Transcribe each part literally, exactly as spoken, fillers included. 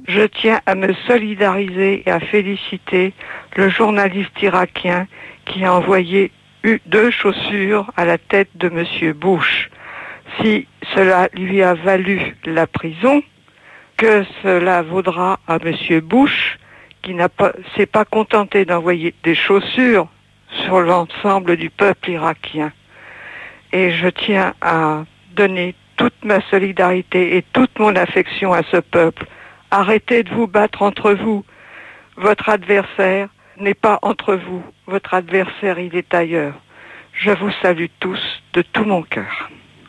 Je tiens à me solidariser et à féliciter le journaliste irakien qui a envoyé deux chaussures à la tête de M. Bush. Si cela lui a valu la prison, que cela vaudra à M. Bush, qui n'a pas, s'est pas contenté d'envoyer des chaussures sur l'ensemble du peuple irakien. Et je tiens à donner toute ma solidarité et toute mon affection à ce peuple. Arrêtez de vous battre entre vous. Votre adversaire n'est pas entre vous. Votre adversaire, il est ailleurs. Je vous salue tous de tout mon cœur.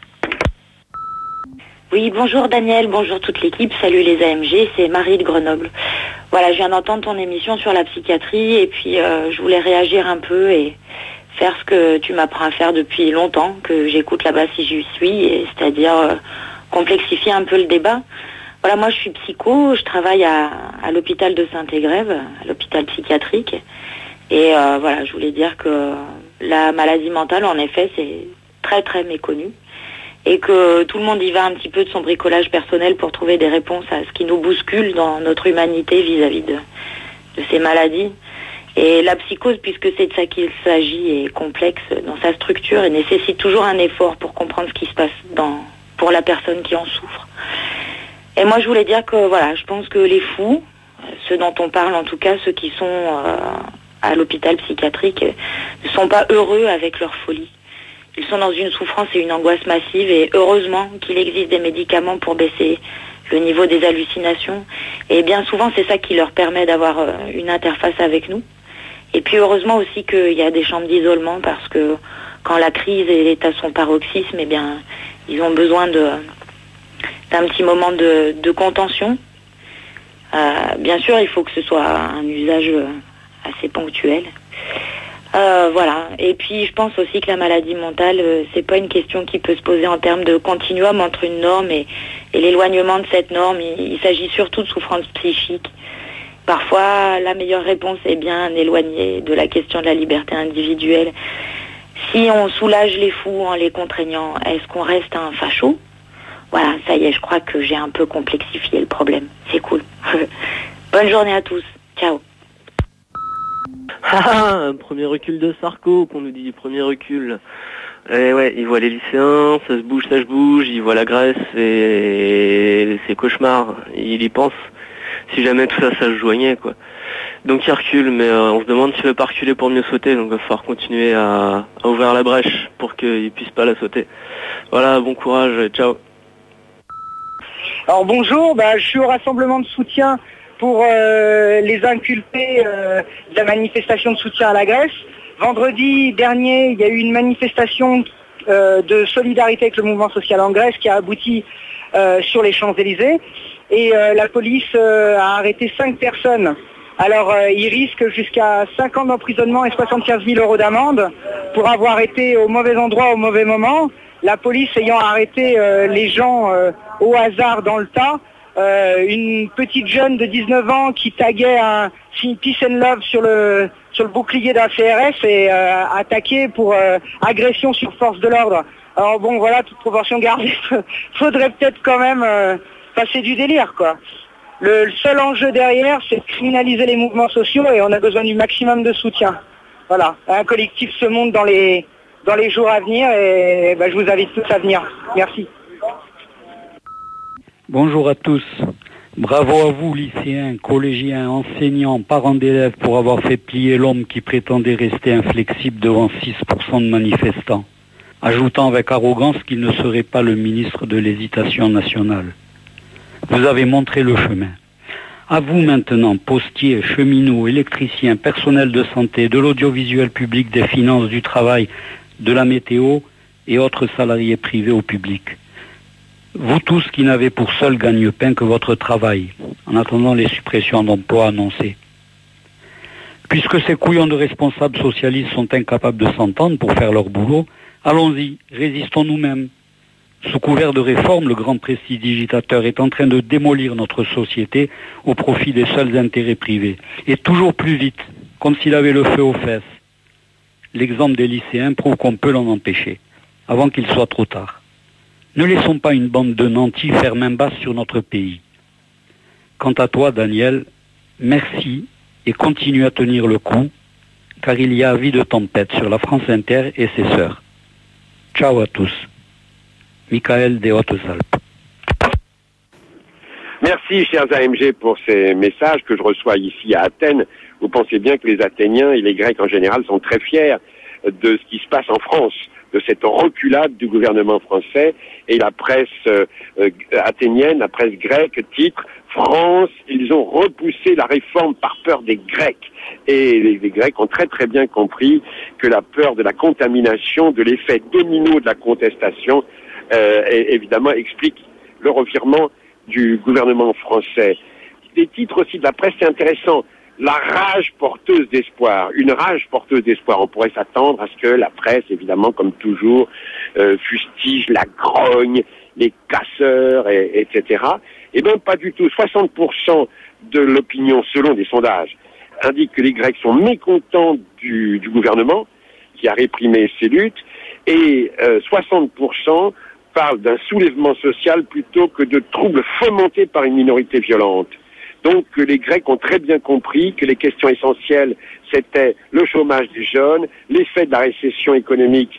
Oui, bonjour Daniel, bonjour toute l'équipe, salut les A M G, c'est Marie de Grenoble. Voilà, je viens d'entendre ton émission sur la psychiatrie et puis euh, je voulais réagir un peu et faire ce que tu m'apprends à faire depuis longtemps, que j'écoute là-bas si j'y suis, et c'est-à-dire euh, complexifier un peu le débat. Voilà, moi je suis psycho, je travaille à, à l'hôpital de Saint-Égrève, à l'hôpital psychiatrique, et euh, voilà, je voulais dire que la maladie mentale, en effet, c'est très très méconnu, et que tout le monde y va un petit peu de son bricolage personnel pour trouver des réponses à ce qui nous bouscule dans notre humanité vis-à-vis de, de ces maladies. Et la psychose, puisque c'est de ça qu'il s'agit, est complexe dans sa structure et nécessite toujours un effort pour comprendre ce qui se passe dans, pour la personne qui en souffre. Et moi, je voulais dire que, voilà, je pense que les fous, ceux dont on parle en tout cas, ceux qui sont euh, à l'hôpital psychiatrique, ne sont pas heureux avec leur folie. Ils sont dans une souffrance et une angoisse massive, et heureusement qu'il existe des médicaments pour baisser le niveau des hallucinations. Et bien souvent, c'est ça qui leur permet d'avoir euh, une interface avec nous. Et puis heureusement aussi qu'il y a des chambres d'isolement, parce que quand la crise est à son paroxysme, eh bien, ils ont besoin de, d'un petit moment de, de contention. Euh, bien sûr, il faut que ce soit un usage assez ponctuel. Euh, voilà. Et puis je pense aussi que la maladie mentale, euh, c'est pas une question qui peut se poser en termes de continuum entre une norme et, et l'éloignement de cette norme. Il, il s'agit surtout de souffrance psychique. Parfois, la meilleure réponse est bien éloignée de la question de la liberté individuelle. Si on soulage les fous en les contraignant, est-ce qu'on reste un facho ? Voilà, ça y est, je crois que j'ai un peu complexifié le problème. C'est cool. Bonne journée à tous. Ciao. Ah, un premier recul de Sarko, qu'on nous dit, premier recul. Et ouais, il voit les lycéens, ça se bouge, ça se bouge, il voit la Grèce et c'est cauchemar, il y pense. Si jamais tout ça, ça se joignait, quoi. Donc il recule, mais euh, on se demande s'il veut pas reculer pour mieux sauter, donc il va falloir continuer à, à ouvrir la brèche pour qu'il puisse pas la sauter. Voilà, bon courage, ciao. Alors bonjour, bah, je suis au rassemblement de soutien pour euh, les inculpés euh, de la manifestation de soutien à la Grèce. Vendredi dernier, il y a eu une manifestation euh, de solidarité avec le mouvement social en Grèce qui a abouti euh, sur les Champs-Élysées. Et euh, la police euh, a arrêté cinq personnes. Alors euh, ils risquent jusqu'à cinq ans d'emprisonnement et soixante-quinze mille euros d'amende pour avoir été au mauvais endroit au mauvais moment. La police ayant arrêté euh, les gens euh, au hasard dans le tas. Euh, une petite jeune de dix-neuf ans qui taguait un signe Peace and Love sur le sur le bouclier d'un C R S et euh, attaquée pour euh, agression sur force de l'ordre. Alors bon, voilà, toute proportion gardée, faudrait peut-être quand même euh, passer du délire, quoi. Le, le seul enjeu derrière, c'est de criminaliser les mouvements sociaux et on a besoin du maximum de soutien. Voilà, un collectif se monte dans les dans les jours à venir et bah, je vous invite tous à venir. Merci. Bonjour à tous. Bravo à vous, lycéens, collégiens, enseignants, parents d'élèves, pour avoir fait plier l'homme qui prétendait rester inflexible devant six pour cent de manifestants, ajoutant avec arrogance qu'il ne serait pas le ministre de l'hésitation nationale. Vous avez montré le chemin. À vous maintenant, postiers, cheminots, électriciens, personnel de santé, de l'audiovisuel public, des finances, du travail, de la météo et autres salariés privés au public. Vous tous qui n'avez pour seul gagne-pain que votre travail, en attendant les suppressions d'emplois annoncées. Puisque ces couillons de responsables socialistes sont incapables de s'entendre pour faire leur boulot, allons-y, résistons nous-mêmes. Sous couvert de réforme, le grand prestidigitateur est en train de démolir notre société au profit des seuls intérêts privés. Et toujours plus vite, comme s'il avait le feu aux fesses. L'exemple des lycéens prouve qu'on peut l'en empêcher, avant qu'il soit trop tard. Ne laissons pas une bande de nantis faire main basse sur notre pays. Quant à toi, Daniel, merci et continue à tenir le coup, car il y a avis de tempête sur la France Inter et ses sœurs. Ciao à tous. Michael des Hautes-Alpes. Merci, chers A M G, pour ces messages que je reçois ici à Athènes. Vous pensez bien que les Athéniens et les Grecs en général sont très fiers de ce qui se passe en France, de cette reculade du gouvernement français. Et la presse euh, athénienne, la presse grecque, titre « France, ils ont repoussé la réforme par peur des Grecs ». Et les, les Grecs ont très très bien compris que la peur de la contamination, de l'effet domino de la contestation, euh, et, évidemment explique le revirement du gouvernement français. Des titres aussi de la presse, c'est intéressant. La rage porteuse d'espoir. Une rage porteuse d'espoir. On pourrait s'attendre à ce que la presse, évidemment, comme toujours, euh, fustige la grogne, les casseurs, et, etc. Eh bien, pas du tout. soixante pour cent de l'opinion, selon des sondages, indique que les Grecs sont mécontents du, du gouvernement, qui a réprimé ces luttes, et euh, soixante pour cent parlent d'un soulèvement social plutôt que de troubles fomentés par une minorité violente. Donc les Grecs ont très bien compris que les questions essentielles, c'était le chômage des jeunes, l'effet de la récession économique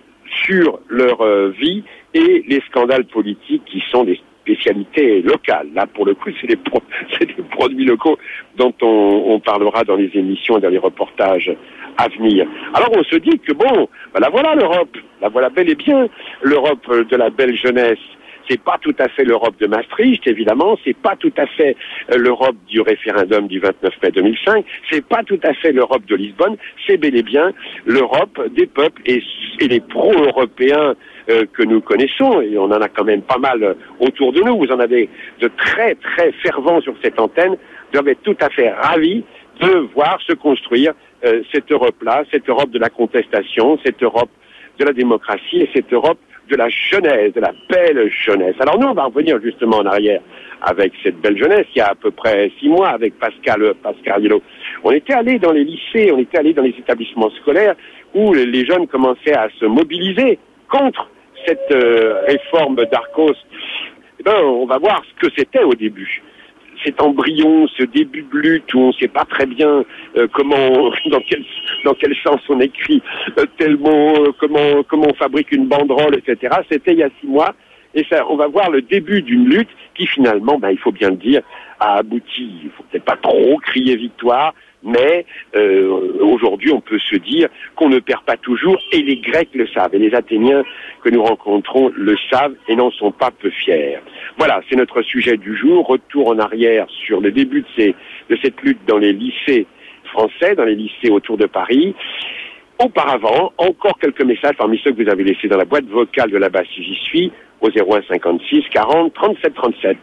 sur leur euh, vie et les scandales politiques qui sont des spécialités locales. Là, pour le coup, c'est des, pro- c'est des produits locaux dont on, on parlera dans les émissions et dans les reportages à venir. Alors on se dit que bon, ben la voilà l'Europe, la voilà bel et bien l'Europe de la belle jeunesse. C'est pas tout à fait l'Europe de Maastricht, évidemment, c'est pas tout à fait l'Europe du référendum du vingt-neuf mai deux mille cinq, c'est pas tout à fait l'Europe de Lisbonne, c'est bel et bien l'Europe des peuples et, et les pro-européens euh, que nous connaissons, et on en a quand même pas mal autour de nous, vous en avez de très très fervents sur cette antenne, doivent être tout à fait ravis de voir se construire euh, cette Europe-là, cette Europe de la contestation, cette Europe de la démocratie et cette Europe de la jeunesse, de la belle jeunesse. Alors nous, on va revenir justement en arrière avec cette belle jeunesse, il y a à peu près six mois, avec Pascal Pascariello. On était allé dans les lycées, on était allé dans les établissements scolaires où les jeunes commençaient à se mobiliser contre cette euh, réforme d'Arcos. Eh ben, on va voir ce que c'était au début. Cet embryon, ce début de lutte où on ne sait pas très bien euh, comment, dans quel, dans quel sens on écrit euh, tel mot, euh, comment, comment on fabrique une banderole, et cetera. C'était il y a six mois, et ça, on va voir le début d'une lutte qui finalement, ben, il faut bien le dire, a abouti. Il faut peut-être pas trop crier victoire, mais euh, aujourd'hui, on peut se dire qu'on ne perd pas toujours, et les Grecs le savent, et les Athéniens que nous rencontrons le savent et n'en sont pas peu fiers. Voilà, c'est notre sujet du jour. Retour en arrière sur le début de, ces, de cette lutte dans les lycées français, dans les lycées autour de Paris. Auparavant, encore quelques messages parmi ceux que vous avez laissés dans la boîte vocale de là-bas si j'y suis, au zéro un cinquante-six quarante trente-sept trente-sept.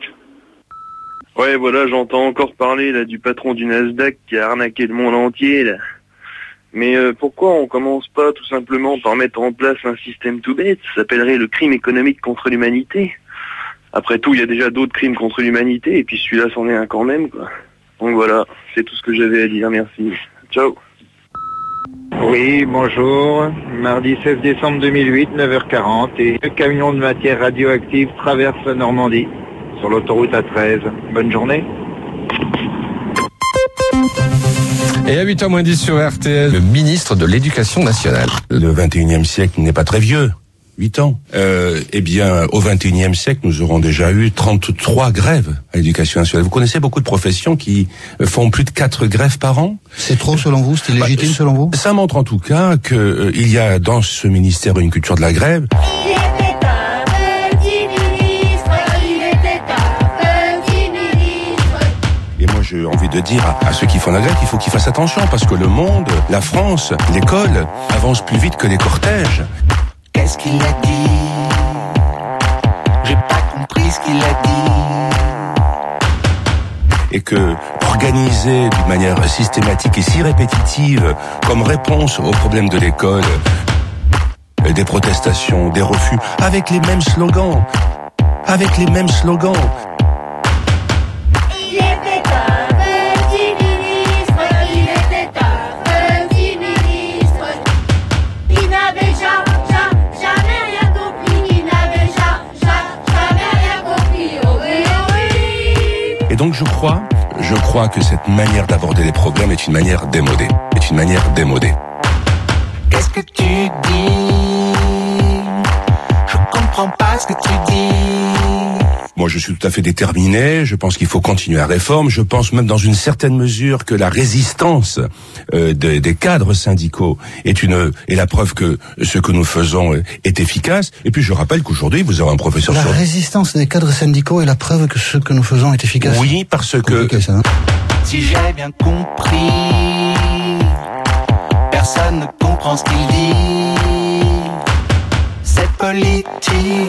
Ouais, voilà, j'entends encore parler là du patron du Nasdaq qui a arnaqué le monde entier là. Mais euh, pourquoi on commence pas tout simplement par mettre en place un système tout bête, ça s'appellerait le crime économique contre l'humanité. Après tout, il y a déjà d'autres crimes contre l'humanité, et puis celui-là c'en est un quand même, quoi. Donc voilà, c'est tout ce que j'avais à dire, merci. Ciao. Oui, bonjour. Mardi seize décembre deux mille huit, neuf heures quarante, et le camion de matière radioactive traverse la Normandie, sur l'autoroute A treize. Bonne journée. Et à huit heures moins dix sur R T L, le ministre de l'Éducation nationale. Le vingt et unième siècle n'est pas très vieux. huit ans. Euh, eh bien, au vingt et unième siècle, nous aurons déjà eu trente-trois grèves à l'éducation nationale. Vous connaissez beaucoup de professions qui font plus de quatre grèves par an? C'est trop selon vous? C'est illégitime bah, selon vous? Ça montre en tout cas que euh, il y a dans ce ministère une culture de la grève. Et moi, j'ai envie de dire à, à ceux qui font la grève qu'il faut qu'ils fassent attention parce que le monde, la France, l'école avance plus vite que les cortèges. Qu'est-ce qu'il a dit? J'ai pas compris ce qu'il a dit. Et que organiser d'une manière systématique et si répétitive comme réponse aux problèmes de l'école, des protestations, des refus, avec les mêmes slogans, avec les mêmes slogans. donc je crois, je crois que cette manière d'aborder les problèmes est une manière démodée. Est une manière démodée. Qu'est-ce que tu dis? Je comprends pas ce que tu dis. Moi, je suis tout à fait déterminé. Je pense qu'il faut continuer la réforme. Je pense même dans une certaine mesure que la résistance euh, des, des cadres syndicaux est une est la preuve que ce que nous faisons est efficace. Et puis, je rappelle qu'aujourd'hui, vous avez un professeur... La sur... résistance des cadres syndicaux est la preuve que ce que nous faisons est efficace. Oui, parce que... Ça, hein. Si j'ai bien compris, personne ne comprend ce qu'il dit. C'est politique.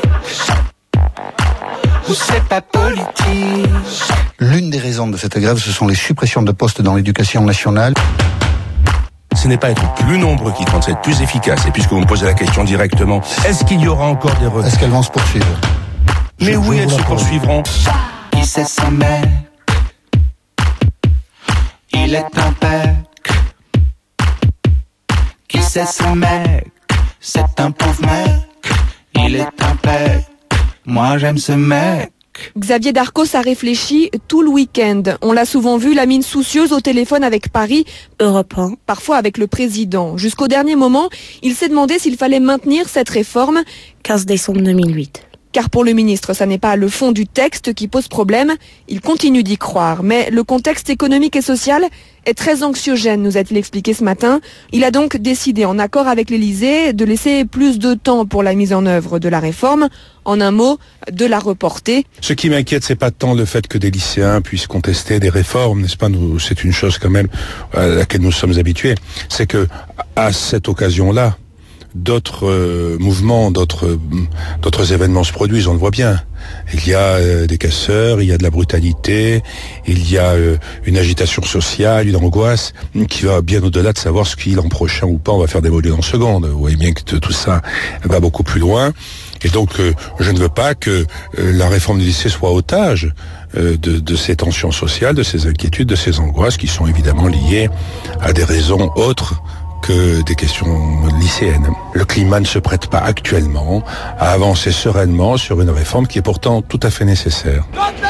C'est pas politique. L'une des raisons de cette grève, ce sont les suppressions de postes dans l'éducation nationale. Ce n'est pas être plus nombreux qui compte, c'est être plus efficace. Et puisque vous me posez la question directement, est-ce qu'il y aura encore des retraits? Est-ce qu'elles vont se poursuivre? Mais je, oui, je elles se poursuivront. Qui c'est son mec? Il est un pec. Qui c'est son mec? C'est un pauvre mec. Il est un pec. Moi j'aime ce mec. Xavier Darcos a réfléchi tout le week-end. On l'a souvent vu, la mine soucieuse au téléphone avec Paris, Europe un, parfois avec le président. Jusqu'au dernier moment, il s'est demandé s'il fallait maintenir cette réforme. quinze décembre deux mille huit. Car pour le ministre, ça n'est pas le fond du texte qui pose problème, il continue d'y croire. Mais le contexte économique et social est très anxiogène, nous a-t-il expliqué ce matin. Il a donc décidé, en accord avec l'Élysée, de laisser plus de temps pour la mise en œuvre de la réforme. En un mot, de la reporter. Ce qui m'inquiète, c'est pas tant le fait que des lycéens puissent contester des réformes, n'est-ce pas? Nous, c'est une chose quand même à laquelle nous sommes habitués. C'est que, à cette occasion-là, d'autres euh, mouvements, d'autres euh, d'autres événements se produisent, on le voit bien. Il y a euh, des casseurs, il y a de la brutalité, il y a euh, une agitation sociale, une angoisse qui va bien au-delà de savoir ce qui l'an prochain ou pas on va faire démolir en seconde. Vous voyez bien que tout ça va beaucoup plus loin. Et donc euh, je ne veux pas que euh, la réforme du lycée soit otage euh, de, de ces tensions sociales, de ces inquiétudes, de ces angoisses qui sont évidemment liées à des raisons autres que des questions lycéennes. Le climat ne se prête pas actuellement à avancer sereinement sur une réforme qui est pourtant tout à fait nécessaire.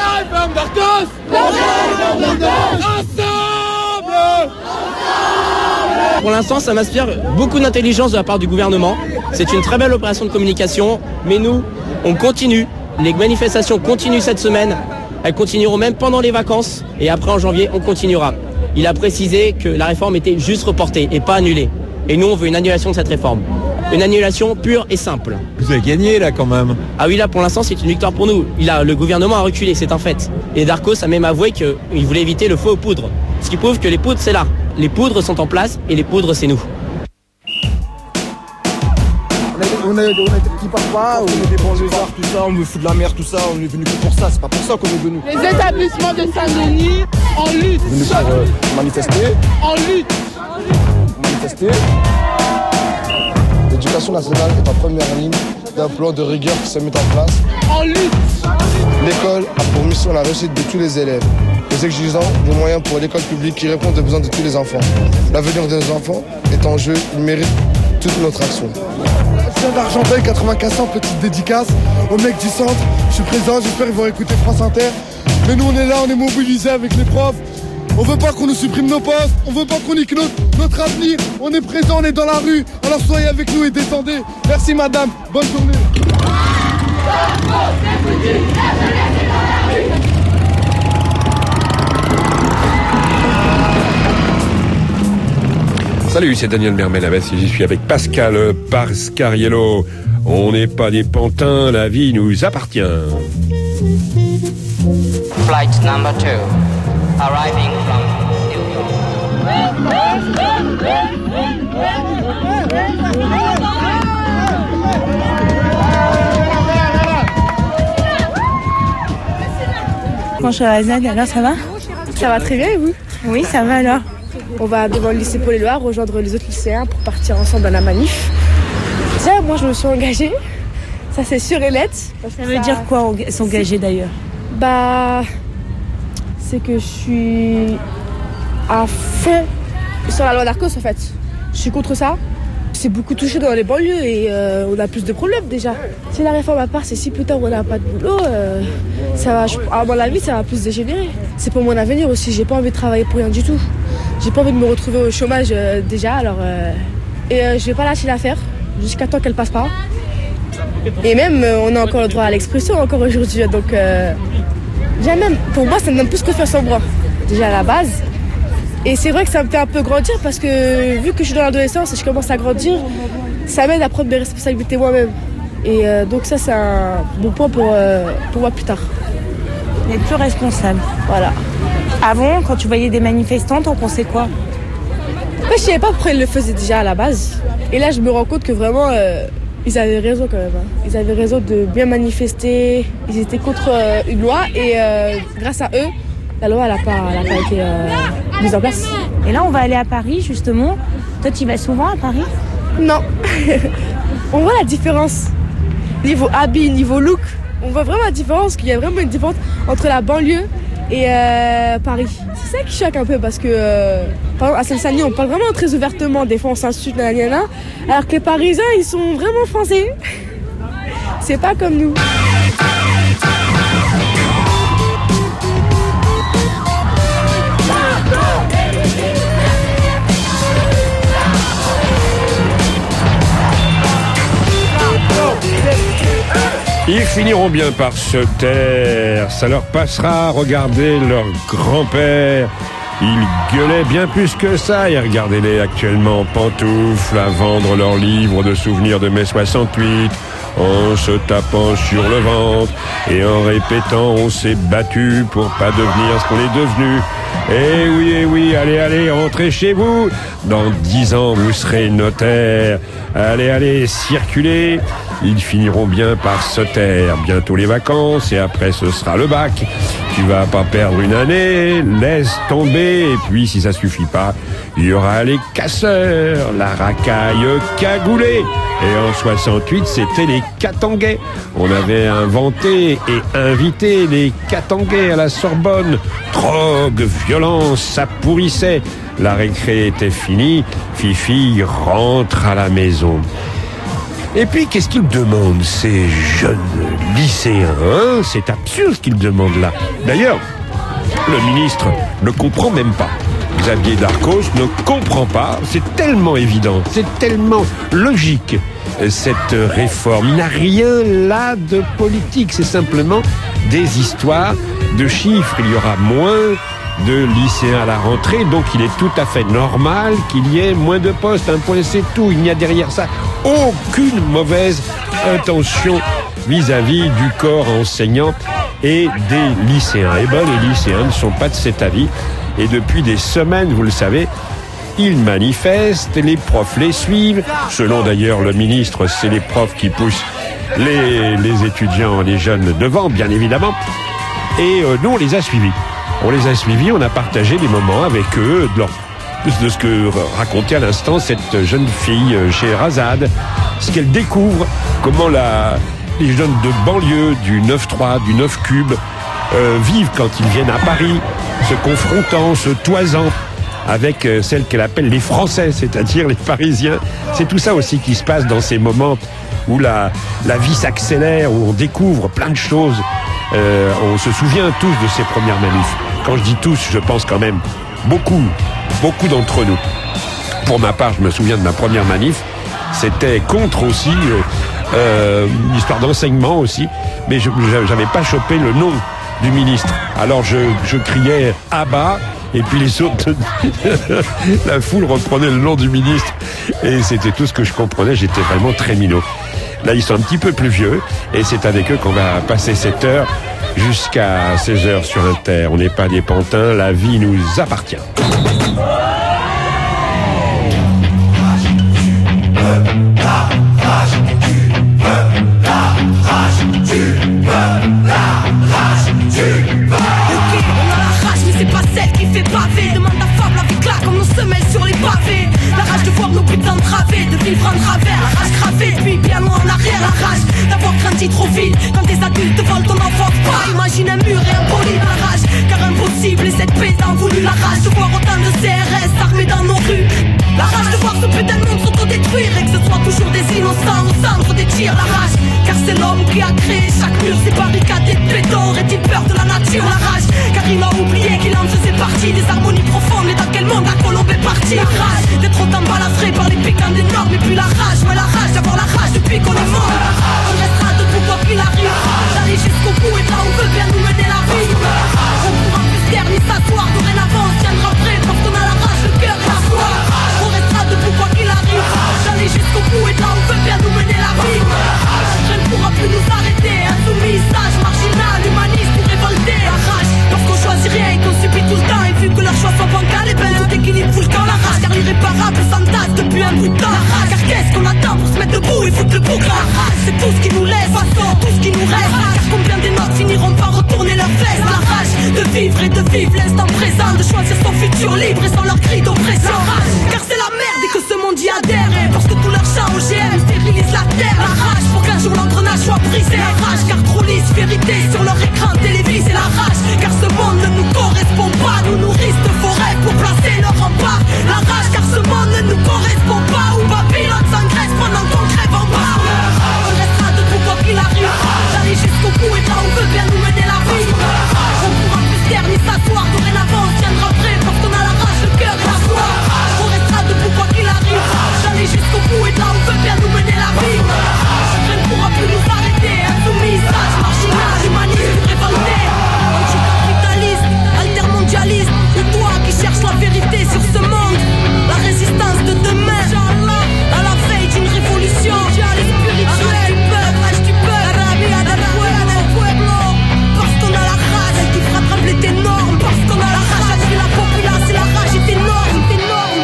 Pour l'instant, ça m'inspire beaucoup d'intelligence de la part du gouvernement. C'est une très belle opération de communication, mais nous, on continue. Les manifestations continuent cette semaine. Elles continueront même pendant les vacances. Et après, en janvier, on continuera. Il a précisé que la réforme était juste reportée et pas annulée. Et nous, on veut une annulation de cette réforme. Une annulation pure et simple. Vous avez gagné là quand même. Ah oui, là pour l'instant c'est une victoire pour nous. Il a, le gouvernement a reculé, c'est un fait. Et Darcos a même avoué qu'il voulait éviter le feu aux poudres. Ce qui prouve que les poudres c'est là. Les poudres sont en place et les poudres c'est nous. On est, on est qui part pas, on est des banlieusards, tout ça, on me fout de la merde, tout ça, on est venu que pour ça, c'est pas pour ça qu'on est venu. Les établissements de Saint-Denis en lutte. On est venu pour euh, manifester. En lutte. Manifester. L'éducation nationale est en première ligne d'un plan de rigueur qui se met en place. En lutte. L'école a pour mission la réussite de tous les élèves. Les exigeants des moyens pour l'école publique qui répondent aux besoins de tous les enfants. L'avenir de nos enfants est en jeu, ils méritent toute notre action. Je viens d'Argenteuil, quatre-vingt-quinze ans, petite dédicace aux mecs du centre. Je suis présent, j'espère qu'ils vont écouter France Inter. Mais nous on est là, on est mobilisés avec les profs. On veut pas qu'on nous supprime nos postes, on veut pas qu'on nique notre, notre avenir. On est présent, on est dans la rue. Alors soyez avec nous et descendez. Merci madame, bonne journée. Salut, c'est Daniel Mermet-Lavesse et j'y suis avec Pascal Pascariello. On n'est pas des pantins, la vie nous appartient. Flight number two, arriving from Bonjour Azad, alors ça va? Ça va très bien et vous? Oui, ça va alors. On va devant le lycée Paul-Éluard rejoindre les autres lycéens pour partir ensemble à la manif. Tiens, moi je me suis engagée, ça c'est sûr et net. Ça veut ça... dire quoi s'engager d'ailleurs? Bah, c'est que je suis à fond sur la loi Darcos en fait. Je suis contre ça C'est beaucoup touché dans les banlieues et euh, on a plus de problèmes déjà. Si la réforme à part, c'est si plus tard on n'a pas de boulot, euh, ça va, à mon avis, ça va plus dégénérer. C'est pour mon avenir aussi, j'ai pas envie de travailler pour rien du tout. J'ai pas envie de me retrouver au chômage euh, déjà, alors... Euh, et euh, je vais pas lâcher l'affaire jusqu'à temps qu'elle passe pas. Et même, euh, on a encore le droit à l'expression encore aujourd'hui, donc... Euh, déjà même, pour moi, ça me donne plus confiance en moi, déjà à la base. Et c'est vrai que ça me fait un peu grandir parce que vu que je suis dans l'adolescence et je commence à grandir, ça m'aide à prendre mes responsabilités moi-même. Et euh, donc ça, c'est un bon point pour, euh, pour moi plus tard. D'être plus responsable. Voilà. Avant, quand tu voyais des manifestants, t'en pensais quoi? Moi, je savais pas pourquoi ils le faisaient déjà à la base. Et là, je me rends compte que vraiment, euh, ils avaient raison quand même. Hein. Ils avaient raison de bien manifester. Ils étaient contre euh, une loi et euh, grâce à eux, la loi n'a pas, elle a pas été euh, mise en place. Et là, on va aller à Paris, justement. Toi, tu y vas souvent à Paris? Non. On voit la différence. Niveau habit, niveau look, on voit vraiment la différence, qu'il y a vraiment une différence entre la banlieue et euh, Paris. C'est ça qui choque un peu parce que, euh, par exemple, à Seine-Saint-Denis, on parle vraiment très ouvertement. Des fois, on s'insulte, nanana, alors que les Parisiens, ils sont vraiment français. C'est pas comme nous. Ils finiront bien par se taire, ça leur passera à regarder leur grand-père. Ils gueulaient bien plus que ça et regardez-les actuellement en pantoufles à vendre leurs livres de souvenirs de mai soixante-huit en se tapant sur le ventre et en répétant on s'est battu pour pas devenir ce qu'on est devenu. Eh oui, eh oui, allez, allez, rentrez chez vous. Dans dix ans, vous serez notaire. Allez, allez, circulez. Ils finiront bien par se taire. Bientôt les vacances et après ce sera le bac. Tu vas pas perdre une année, laisse tomber. Et puis si ça suffit pas, il y aura les casseurs, la racaille cagoulée. Et en soixante-huit, c'était les Katangais. On avait inventé et invité les Katangais à la Sorbonne. Drogue, violence, ça pourrissait. La récré était finie. Fifi rentre à la maison. Et puis, qu'est-ce qu'ils demandent, ces jeunes lycéens, hein? C'est absurde ce qu'ils demandent là. D'ailleurs, le ministre ne comprend même pas. Xavier Darcos ne comprend pas. C'est tellement évident, c'est tellement logique, cette réforme. Il n'a rien là de politique. C'est simplement des histoires de chiffres. Il y aura moins de lycéens à la rentrée, donc il est tout à fait normal qu'il y ait moins de postes. Un point, c'est tout. Il n'y a derrière ça aucune mauvaise intention vis-à-vis du corps enseignant et des lycéens. Eh ben, les lycéens ne sont pas de cet avis. Et depuis des semaines, vous le savez, ils manifestent, les profs les suivent. Selon d'ailleurs le ministre, c'est les profs qui poussent les, les étudiants, les jeunes devant, bien évidemment. Et euh, nous, on les a suivis. On les a suivis, on a partagé des moments avec eux, de, leur, de ce que racontait à l'instant cette jeune fille chez Razad, ce qu'elle découvre, comment la, les jeunes de banlieue, du neuf trois, du neuf cube, euh, vivent quand ils viennent à Paris, se confrontant, se toisant avec euh, celles qu'elle appelle les Français, c'est-à-dire les Parisiens. C'est tout ça aussi qui se passe dans ces moments où la, la vie s'accélère, où on découvre plein de choses. Euh, on se souvient tous de ces premières manifs. Quand je dis tous, je pense quand même beaucoup, beaucoup d'entre nous. Pour ma part, je me souviens de ma première manif. C'était contre aussi, euh, euh, une histoire d'enseignement aussi, mais je n'avais pas chopé le nom du ministre. Alors je, je criais « à bas ». Et puis les autres, la foule reprenait le nom du ministre. Et c'était tout ce que je comprenais, j'étais vraiment très minot. Là, ils sont un petit peu plus vieux. Et c'est avec eux qu'on va passer cette heure jusqu'à seize heures sur Inter. On n'est pas des pantins, la vie nous appartient. C'est pas celle qui fait baver. Demande à Fable avec là comme nos semelles sur les pavés. La rage de voir nos buts entravés, de vivre en travers. La rage gravée, puis bien loin en arrière. La rage d'avoir grandi trop vite. Quand des adultes volent ton enfant pas. Imagine un mur et un poli dans la rage. Car impossible et cette paix t'en voulu. La rage de voir autant de C R S armés dans nos rues. La rage de voir ce putain de monde s'autodétruire. détruire et que ce soit toujours des innocents au centre des tirs. La rage, car c'est l'homme qui a créé chaque mur, ces barricades et de béton. Aurait-il peur de la nature? La rage, car il a oublié qu'il en faisait partie. Des harmonies profondes, mais dans quel monde la colombe est partie? La rage d'être autant balafré par les piquants des normes. Et puis la rage, ouais la rage d'avoir la rage depuis qu'on est mort. On restera debout quoi qu'il arrive, d'aller jusqu'au bout et là on veut bien nous mener la vie. On pourra plus se taire ni s'asseoir, dorénavant on tiendra prêt parce qu'on a la rage, le cœur et la foi. On restera debout quoi qu'il arrive, d'aller jusqu'au bout et là on veut bien nous mener la vie. Je ne pourra plus nous arrêter, insoumis, sage, marginal, humaniste ou révolté. La rage, parce qu'on choisit rien et qu'on subit tout le temps. Et vu que leurs choix sont bancals, et ben tout équilibre fout le camp. La rage, car l'irréparable s'entasse depuis un bout de temps. La rage, car qu'est-ce qu'on attend pour se mettre debout et foutre le bouc? La rage, c'est tout ce qui nous laisse, façon, tout ce qui nous reste. Car combien des nôtres finiront par retourner leur veste? La rage, de vivre et de vivre l'instant présent, de choisir son futur libre et sans leur cri d'oppression. La rage, car c'est la merde et que ce monde y adhère. Et parce que tous leurs chats O G M stérilisent la terre. La rage, pour qu'un jour l'engrenage soit brisé. La rage, car trop lisse, vérité sur leur écran télévisé. La rage, car ce monde ne nous correspond pas. Nous nourrissent de forêts pour placer nos remparts. La rage, car ce monde ne nous correspond pas. Où Babylone s'engraisse pendant qu'on crève en bas. On restera debout quoi qu'il arrive, d'aller jusqu'au bout et là on veut bien nous mener la vie. On pourra plus se taire ni s'asseoir, dorénavant on tiendra prêt parce qu'on a la rage, le cœur et la foi. On restera debout quoi qu'il arrive, d'aller jusqu'au bout et là on veut bien nous mener la vie. Je ne pourra plus nous arrêter, insoumis, sage, marginal, humaniste, révolté. Anticapitaliste, altermondialiste, ou toi qui cherches la vérité sur ce monde. La résistance de demain, à la veille d'une révolution spirituelle du peuple, rage du peuple, del pueblo. Parce qu'on a la rage, elle qui fera trembler tes normes. Parce qu'on a la rage, elle fait la populace et la rage est énorme, énorme.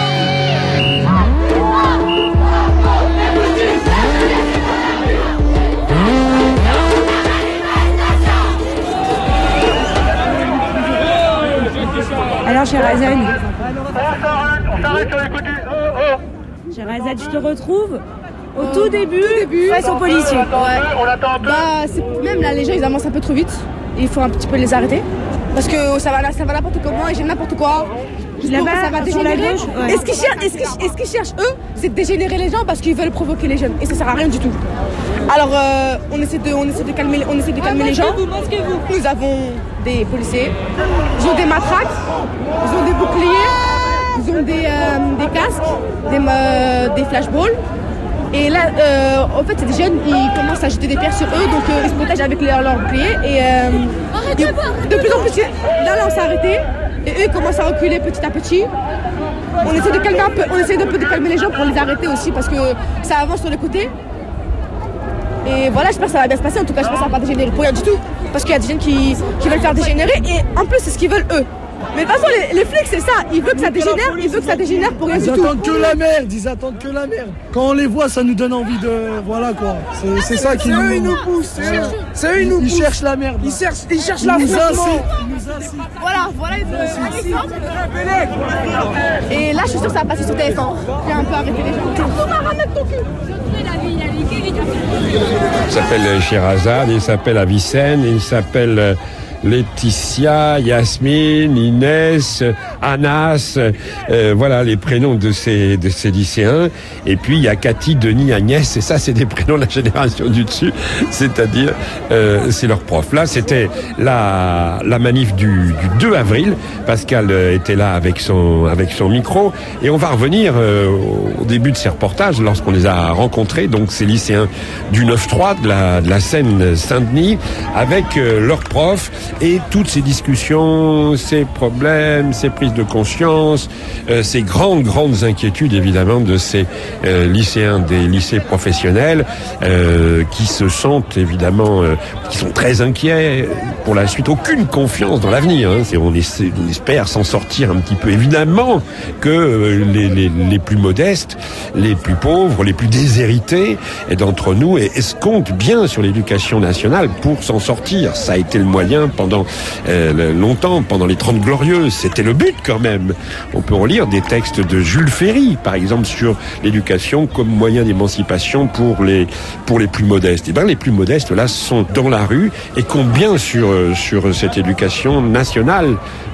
Alors, Sherazade, Sherazade, je te retrouve au tout début, face aux policiers. Ouais. Bah, c'est- même là, les gens ils avancent un peu trop vite. Il faut un petit peu les arrêter. Parce que ça va, ça va n'importe comment, ils gênent n'importe quoi. Juste pour que Là-bas, ça va sur la dégénérer. gauche, ouais. Et ce qu'ils cherchent, et ce qu'ils- et ce qu'ils cherchent, eux, c'est de dégénérer les gens parce qu'ils veulent provoquer les jeunes. Et ça sert à rien du tout. Alors, euh, on essaie de, on essaie de calmer, on essaie de calmer les gens. Nous avons des policiers, ils ont des matraques, ils ont des boucliers, ils ont des, euh, des casques, des, euh, des flashballs. Et là, euh, en fait, c'est des jeunes, ils commencent à jeter des pierres sur eux, donc euh, ils se protègent avec leur, leur bouclier. Et euh, ils- de plus en plus, là, là, on s'est arrêté. Et eux, ils commencent à reculer petit à petit. On essaie de calmer un peu, on essaie de, de calmer les gens pour les arrêter aussi, parce que ça avance sur les côtés. Et voilà, j'espère que ça va bien se passer. En tout cas, j'espère que ça va pas dégénérer pour rien du tout. Parce qu'il y a des jeunes qui, qui veulent faire dégénérer. Et en plus, c'est ce qu'ils veulent eux. Mais de toute façon, les, les flics, c'est ça. Ils veulent que ça dégénère, ils veulent que ça dégénère pour rien Ils du tout. attendent que la merde, ils attendent que la merde. Quand on les voit, ça nous donne envie de... Voilà quoi. C'est, c'est ça qui C'est nous... eux, ils nous poussent. Voilà. C'est eux, ils nous Ils poussent. cherchent la merde. Ils cherchent, ils cherchent Ils la nous foule. incitent, ils nous incitent. Voilà, voilà un exemple. Et là, je suis sûre que ça va passer sur T F un. J'ai un peu arrêté les gens. On va remettre ton cul. Il s'appelle Sherazade, il s'appelle Avicenne, il s'appelle euh, Laetitia, Yasmine, Inès, Anas, euh, voilà les prénoms de ces, de ces lycéens. Et puis il y a Cathy, Denis, Agnès, et ça c'est des prénoms de la génération du dessus, c'est-à-dire euh, c'est leurs profs. Là c'était la, la manif du, du deux avril, Pascal euh, était là avec son, avec son micro, et on va revenir euh, au début de ces reportages lorsqu'on les a rencontrés, donc ces lycéens du neuf trois de la, de la Seine-Saint-Denis, avec euh, leurs profs, et toutes ces discussions, ces problèmes, ces prises de conscience, euh, ces grandes, grandes inquiétudes évidemment de ces euh, lycéens des lycées professionnels euh, qui se sentent évidemment, euh, qui sont très inquiets pour la suite, aucune confiance dans l'avenir. Hein. C'est, on, essaie, on espère s'en sortir un petit peu. Évidemment que euh, les, les, les plus modestes, les plus pauvres, les plus déshérités d'entre nous escomptent bien sur l'éducation nationale pour s'en sortir. Ça a été le moyen pendant euh, longtemps, pendant les Trente Glorieuses. C'était le but quand même. On peut relire des textes de Jules Ferry, par exemple, sur l'éducation comme moyen d'émancipation pour les pour les plus modestes. Et ben les plus modestes là sont dans la rue et comptent bien sur sur cette éducation nationale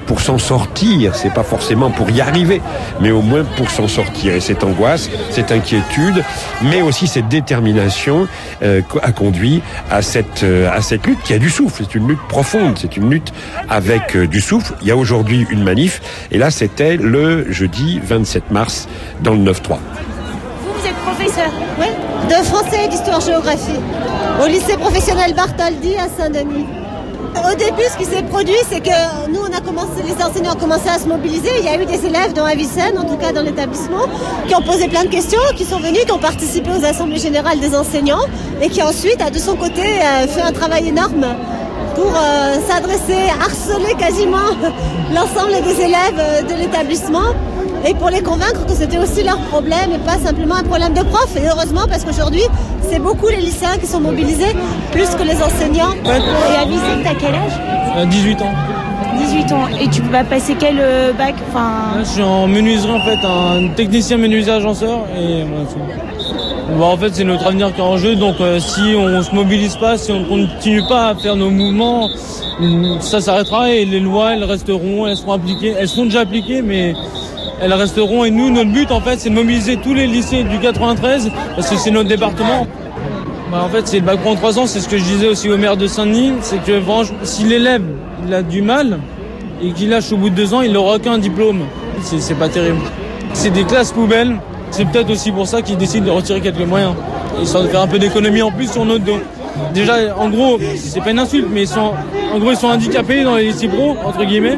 pour s'en sortir. C'est pas forcément pour y arriver, mais au moins pour s'en sortir. Et cette angoisse, cette inquiétude, mais aussi cette détermination euh, a conduit à cette euh, à cette lutte qui a du souffle. C'est une lutte profonde, c'est une lutte avec euh, du souffle. Il y a aujourd'hui une manif, et là c'était le jeudi vingt-sept mars dans le neuf trois. Vous, vous êtes professeur, oui, de français et d'histoire-géographie au lycée professionnel Bartholdi à Saint-Denis. Au début, ce qui s'est produit, c'est que nous, on a commencé, les enseignants ont commencé à se mobiliser. Il y a eu des élèves dans Avicenne, en tout cas dans l'établissement, qui ont posé plein de questions, qui sont venus, qui ont participé aux assemblées générales des enseignants et qui ensuite, a de son côté, euh, fait un travail énorme pour euh, s'adresser, harceler quasiment l'ensemble des élèves euh, de l'établissement et pour les convaincre que c'était aussi leur problème et pas simplement un problème de prof. Et heureusement, parce qu'aujourd'hui, c'est beaucoup les lycéens qui sont mobilisés, plus que les enseignants. Et à Vicenne, t'as quel âge ? dix-huit ans. dix-huit ans. Et tu vas passer quel euh, bac enfin... Je suis en menuiserie en fait, un technicien menuisier agenceur. Et voilà, c'est... Bon, en fait, c'est notre avenir qui est en jeu. Donc euh, si on se mobilise pas, si on continue pas à faire nos mouvements, ça s'arrêtera et les lois, elles resteront, elles seront appliquées. Elles seront déjà appliquées, mais elles resteront. Et nous, notre but, en fait, c'est de mobiliser tous les lycées du quatre-vingt-treize, parce que c'est notre département. Bah, en fait, c'est le bac pro en trois ans, c'est ce que je disais aussi au maire de Saint-Denis, c'est que franchement, si l'élève il a du mal et qu'il lâche au bout de deux ans, il n'aura aucun diplôme. C'est, c'est pas terrible. C'est des classes poubelles. C'est peut-être aussi pour ça qu'ils décident de retirer quelques moyens, histoire de faire un peu d'économie en plus sur notre dos. Déjà, en gros, c'est pas une insulte, mais ils sont, en gros, ils sont handicapés dans les lycées pro, entre guillemets.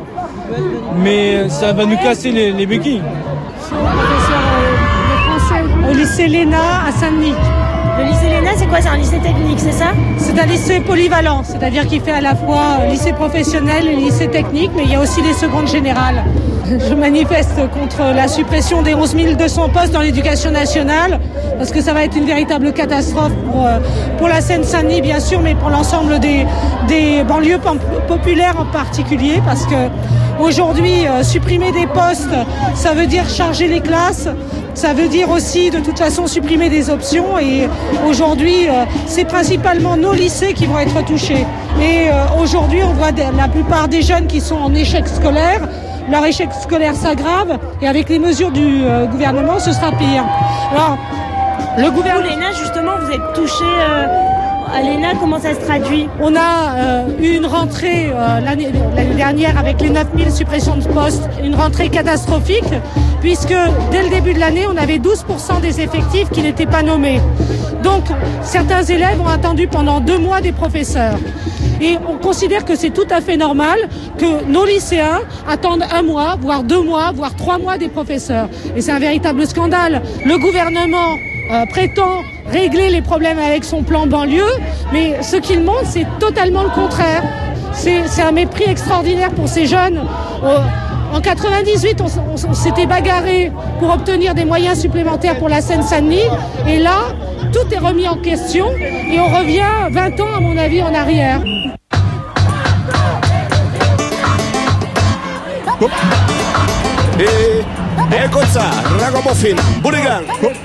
Mais ça va nous casser les, les béquilles. Professeur de français au lycée Léna à Saint-Denis. Le lycée Léna, c'est quoi? C'est un lycée technique, c'est ça? C'est un lycée polyvalent, c'est-à-dire qu'il fait à la fois lycée professionnel et lycée technique, mais il y a aussi des secondes générales. Je manifeste contre la suppression des onze mille deux cents postes dans l'éducation nationale, parce que ça va être une véritable catastrophe pour, pour la Seine-Saint-Denis, bien sûr, mais pour l'ensemble des, des banlieues populaires en particulier, parce que aujourd'hui, euh, supprimer des postes, ça veut dire charger les classes, ça veut dire aussi de toute façon supprimer des options, et aujourd'hui, euh, c'est principalement nos lycées qui vont être touchés. Et euh, aujourd'hui, on voit de, la plupart des jeunes qui sont en échec scolaire. Leur échec scolaire s'aggrave, et avec les mesures du euh, gouvernement, ce sera pire. Alors, le gouvernement... L'E N A, justement, vous êtes touché euh, à l'E N A, comment ça se traduit? On a euh, eu une rentrée euh, l'année, l'année dernière avec les neuf mille suppressions de postes, une rentrée catastrophique, puisque dès le début de l'année, on avait douze pour cent des effectifs qui n'étaient pas nommés. Donc, certains élèves ont attendu pendant deux mois des professeurs. Et on considère que c'est tout à fait normal que nos lycéens attendent un mois, voire deux mois, voire trois mois des professeurs. Et c'est un véritable scandale. Le gouvernement euh, prétend régler les problèmes avec son plan banlieue, mais ce qu'il montre, c'est totalement le contraire. C'est, c'est un mépris extraordinaire pour ces jeunes. Euh, En quatre-vingt-dix-huit, on, on, on s'était bagarré pour obtenir des moyens supplémentaires pour la Seine-Saint-Denis. Et là, tout est remis en question et on revient vingt ans, à mon avis, en arrière. Et écoute ça, ragamuffin, hooligan.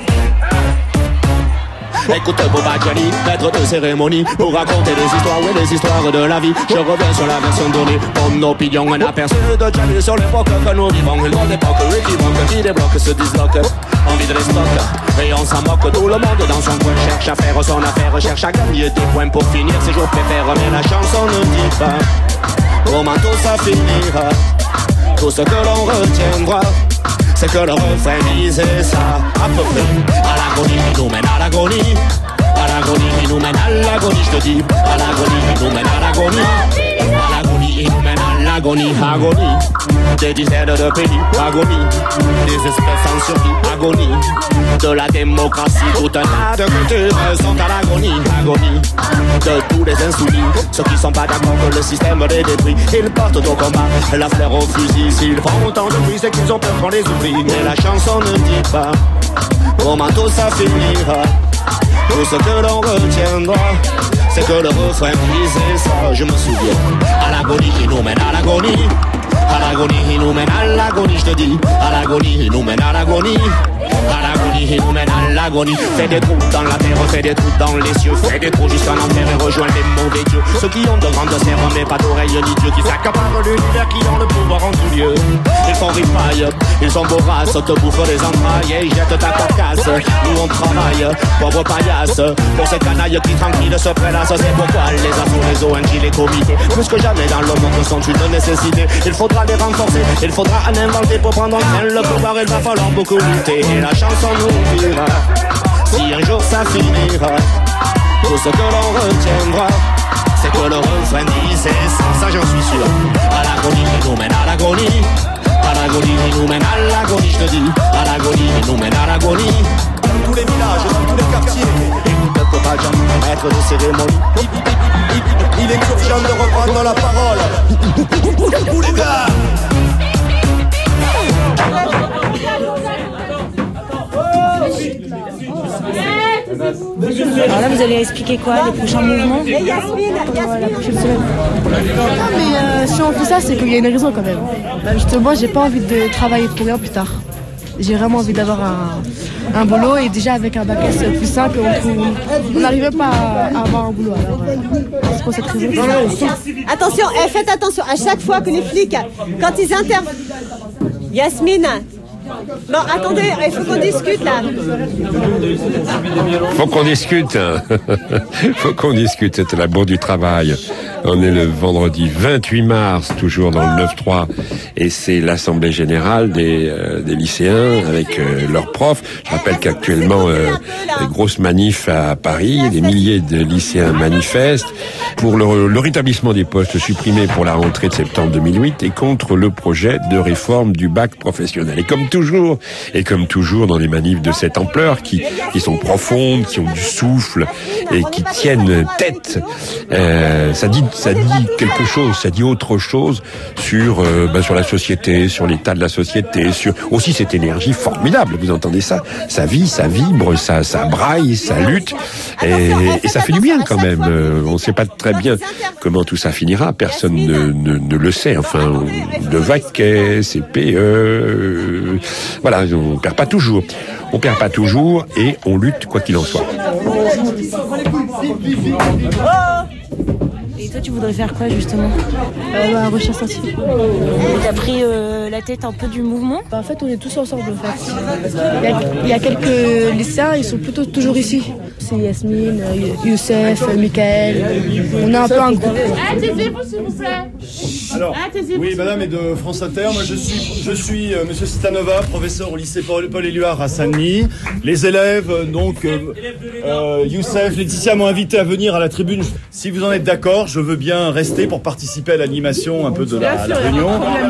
Écoute Bobadjani, maître de cérémonie, pour raconter des histoires, oui, des histoires de la vie. Je reviens sur la version donnée, mon opinion, un aperçu de Gianni sur l'époque que nous vivons. Une grande époque, Ricky Monk, qui débloque, se disloque, envie de restock, et on s'en moque. Tout le monde dans son coin cherche à faire son affaire, cherche à gagner des points pour finir ses jours pépères. Mais la chanson ne dit pas comment tout ça finira. Tout ce que l'on retiendra, c'est que le refrain disait ça, à peu près. À l'agonie qui nous mène à l'agonie, à l'agonie qui nous mène à l'agonie, je te dis. À l'agonie qui nous mène à l'agonie, à l'agonie qui nous mène à l'agonie, agonie. Des dizaines de pays, agonie. Des espèces en survie, agonie. De la démocratie, tout un tas de cultures sont à l'agonie, agonie. De tous les insoumis, ceux qui sont pas d'accord que le système les détruit, ils partent au combat, la fleur au fusil. S'ils font autant de bruit, c'est qu'ils ont peur qu'on les oublie. Mais la chanson ne dit pas comment tout ça finira. Tout ce que l'on retiendra, c'est que le refrain disait ça. Je me souviens, à l'agonie qui nous mène à l'agonie, à l'agonie qui nous mène à l'agonie, je te dis. À l'agonie qui nous mène à l'agonie, à l'agonie l'agonie, il nous mène à l'agonie. Fais des trous dans la terre, fais des trous dans les cieux, fais des trous jusqu'en enfer et rejoins les mauvais dieux. Ceux qui ont de grandes cerveaux mais pas d'oreilles ni d'yeux, qui s'accaparent l'univers, qui ont le pouvoir en tout lieu. Ils font ripaille, ils sont voraces, te bouffent les entrailles et ils jettent ta carcasse. Nous on travaille, pauvre paillasse, pour ces canailles qui tranquilles se prélassent. C'est pourquoi les assauts, les O N G, les comités, plus que jamais dans le monde sont une nécessité. Il faudra les renforcer, il faudra en inventer pour prendre en main le pouvoir. Il va falloir beaucoup lutter et la chanson nous dira si un jour ça finira. Tout ce que l'on retiendra, c'est que le refrain dit c'est sans ça j'en suis sûr. À l'agonie qui nous mène à l'agonie, à l'agonie qui nous mène à l'agonie, je te dis. À l'agonie qui nous mène à l'agonie. Dans tous les villages, dans tous les quartiers, écoute le copain Jean, maître de cérémonie. Il est urgent de reprendre la parole. Tous les gars. Alors là, vous allez expliquer quoi, les prochains mouvements Et Yasmine, la prochaine semaine. Non, mais euh, si on fait ça, c'est qu'il y a une raison quand même. Bah, justement, j'ai pas envie de travailler pour rien plus tard. J'ai vraiment envie d'avoir un, un boulot et déjà avec un bac S plus simple, on n'arrivait pas à, à avoir un boulot. Alors, euh, c'est pour cette raison. Attention, eh, faites attention, à chaque fois que les flics, quand ils interviennent... Yasmine. Non, attendez, il faut qu'on discute là. Faut qu'on discute. Faut qu'on discute. C'était la bourre du travail. On est le vendredi vingt-huit mars, toujours dans le neuf trois, et c'est l'assemblée générale des, euh, des lycéens avec euh, leurs profs. Je rappelle qu'actuellement, euh, des grosses manifs à Paris, des milliers de lycéens manifestent pour le, le rétablissement des postes supprimés pour la rentrée de septembre deux mille huit et contre le projet de réforme du bac professionnel. Et comme toujours, et comme toujours dans les manifs de cette ampleur, qui, qui sont profondes, qui ont du souffle et qui tiennent tête, euh, ça dit ça dit quelque chose, ça dit autre chose sur euh, ben, sur la société, sur l'état de la société, sur aussi cette énergie formidable. Vous entendez ça? Ça vit, ça vibre, ça ça braille, ça lutte, et, et ça fait du bien quand même. Euh, on ne sait pas très bien comment tout ça finira. Personne ne, ne, ne le sait. Enfin, de Vaquet, C P E, euh, voilà, on perd pas toujours. On perd pas toujours et on lutte quoi qu'il en soit. Et toi, tu voudrais faire quoi, justement? euh, bah, Recherche scientifique. T'as pris euh, la tête un peu du mouvement? Bah, en fait, on est tous ensemble, en fait. Il y a, il y a quelques lycéens, ils sont plutôt toujours ici. C'est Yasmine, Youssef, Michael. On a un peu un groupe. Ah, taisez-vous, s'il vous plaît. Alors, ah, oui, madame est de France Inter. Moi, je suis, je suis euh, monsieur Stanova, professeur au lycée Paul, Paul Éluard à Saint-Denis. Les élèves, euh, donc, euh, euh, Youssef, Laetitia m'ont invité à venir à la tribune. Si vous en êtes d'accord, je veux bien rester pour participer à l'animation un peu de la, la réunion.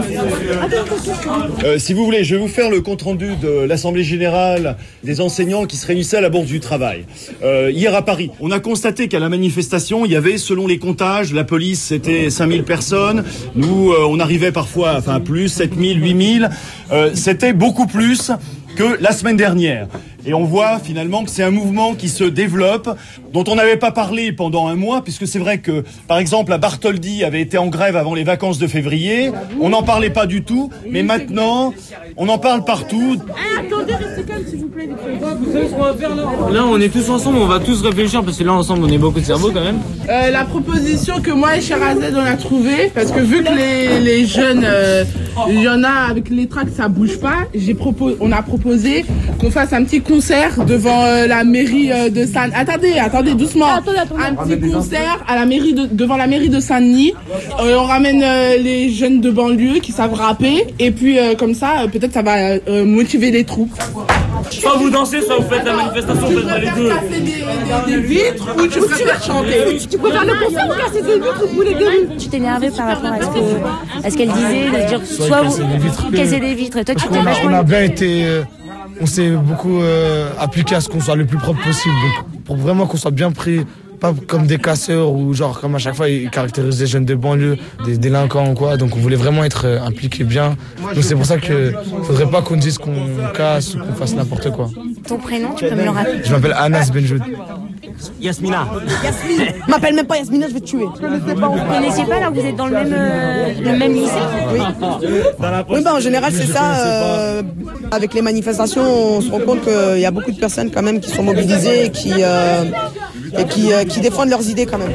Euh, si vous voulez, je vais vous faire le compte-rendu de l'Assemblée Générale des enseignants qui se réunissaient à la Bourse du Travail. Euh, hier à Paris, on a constaté qu'à la manifestation, il y avait, selon les comptages, la police, c'était cinq mille personnes. Nous, euh, on arrivait parfois, enfin plus, sept mille, huit mille. Euh, c'était beaucoup plus que la semaine dernière. Et on voit finalement que c'est un mouvement qui se développe, dont on n'avait pas parlé pendant un mois, puisque c'est vrai que, par exemple, la Bartholdi avait été en grève avant les vacances de février. On n'en parlait pas du tout, mais maintenant, on en parle partout. Ah, attendez, restez calme, s'il vous plaît. Vous savez ce qu'on va faire là? Là, on est tous ensemble, on va tous réfléchir, parce que là, ensemble, on est beaucoup de cerveau quand même. Euh, la proposition que moi et Sherazade on a trouvée, parce que vu que les, les jeunes, euh, il y en a avec les tracts, ça bouge pas, j'ai propos, on a proposé qu'on fasse un petit concert devant euh, la mairie euh, de Saint... Attendez, attendez, doucement. Attendez, attendez. Un petit concert à la mairie de, devant la mairie de Saint-Denis. Euh, on ramène euh, les jeunes de banlieue qui savent rapper, et puis euh, comme ça, euh, peut-être ça va euh, motiver les troupes. Soit vous dansez, soit vous faites la manifestation, vous faites les deux. Tu casser des, des, des vitres ou tu préfères chanter? Tu préfères le concert ou casser des vitres ou brûler des rues? Tu t'es énervé par rapport à ce que, à ce qu'elle disait, de dire soit vous casser des vitres, et toi tu t'es vachement... On a bien été... Euh, on s'est beaucoup euh, appliqué à ce qu'on soit le plus propre possible. Donc, pour vraiment qu'on soit bien pris, pas comme des casseurs ou genre comme à chaque fois ils caractérisent des jeunes de banlieue, des délinquants ou quoi. Donc on voulait vraiment être euh, impliqués bien. Donc c'est pour ça que faudrait pas qu'on dise qu'on casse ou qu'on fasse n'importe quoi. Ton prénom, tu peux me le rappeler? Je m'appelle Anas Benjoud. Yasmina. Yasmine. M'appelle même pas Yasmina, je vais te tuer. Je connaissais pas. Vous ne connaissiez pas, là, vous êtes dans le même, euh, le même lycée? Oui. Oui, bah en général, c'est ça. Euh, avec les manifestations, on se rend compte qu'il y a beaucoup de personnes quand même qui sont mobilisées et qui, euh, et qui, euh, qui défendent leurs idées quand même.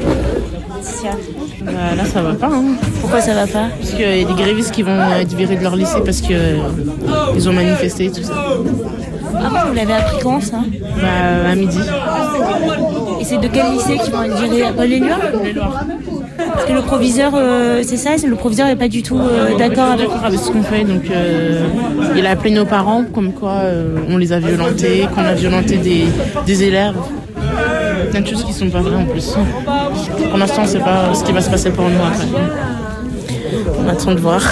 Bah, là, ça va pas. Hein. Pourquoi ça va pas? Parce qu'il y a des grévistes qui vont être virés de leur lycée parce qu'ils euh, ont manifesté et tout ça. Ah bon, vous l'avez appris quand, ça? Bah, à midi. Et c'est de quel lycée qui vont être virés? À Paul-et-Loire? Parce que le proviseur, euh, c'est ça, le proviseur n'est pas du tout euh, d'accord avec... avec ce qu'on fait. Donc, euh, il a appelé nos parents comme quoi euh, on les a violentés, qu'on a violenté des, des élèves. Plein de choses qui sont pas vraies en plus. Pour l'instant, on ne sait pas ce qui va se passer pour nous après. On attend de voir.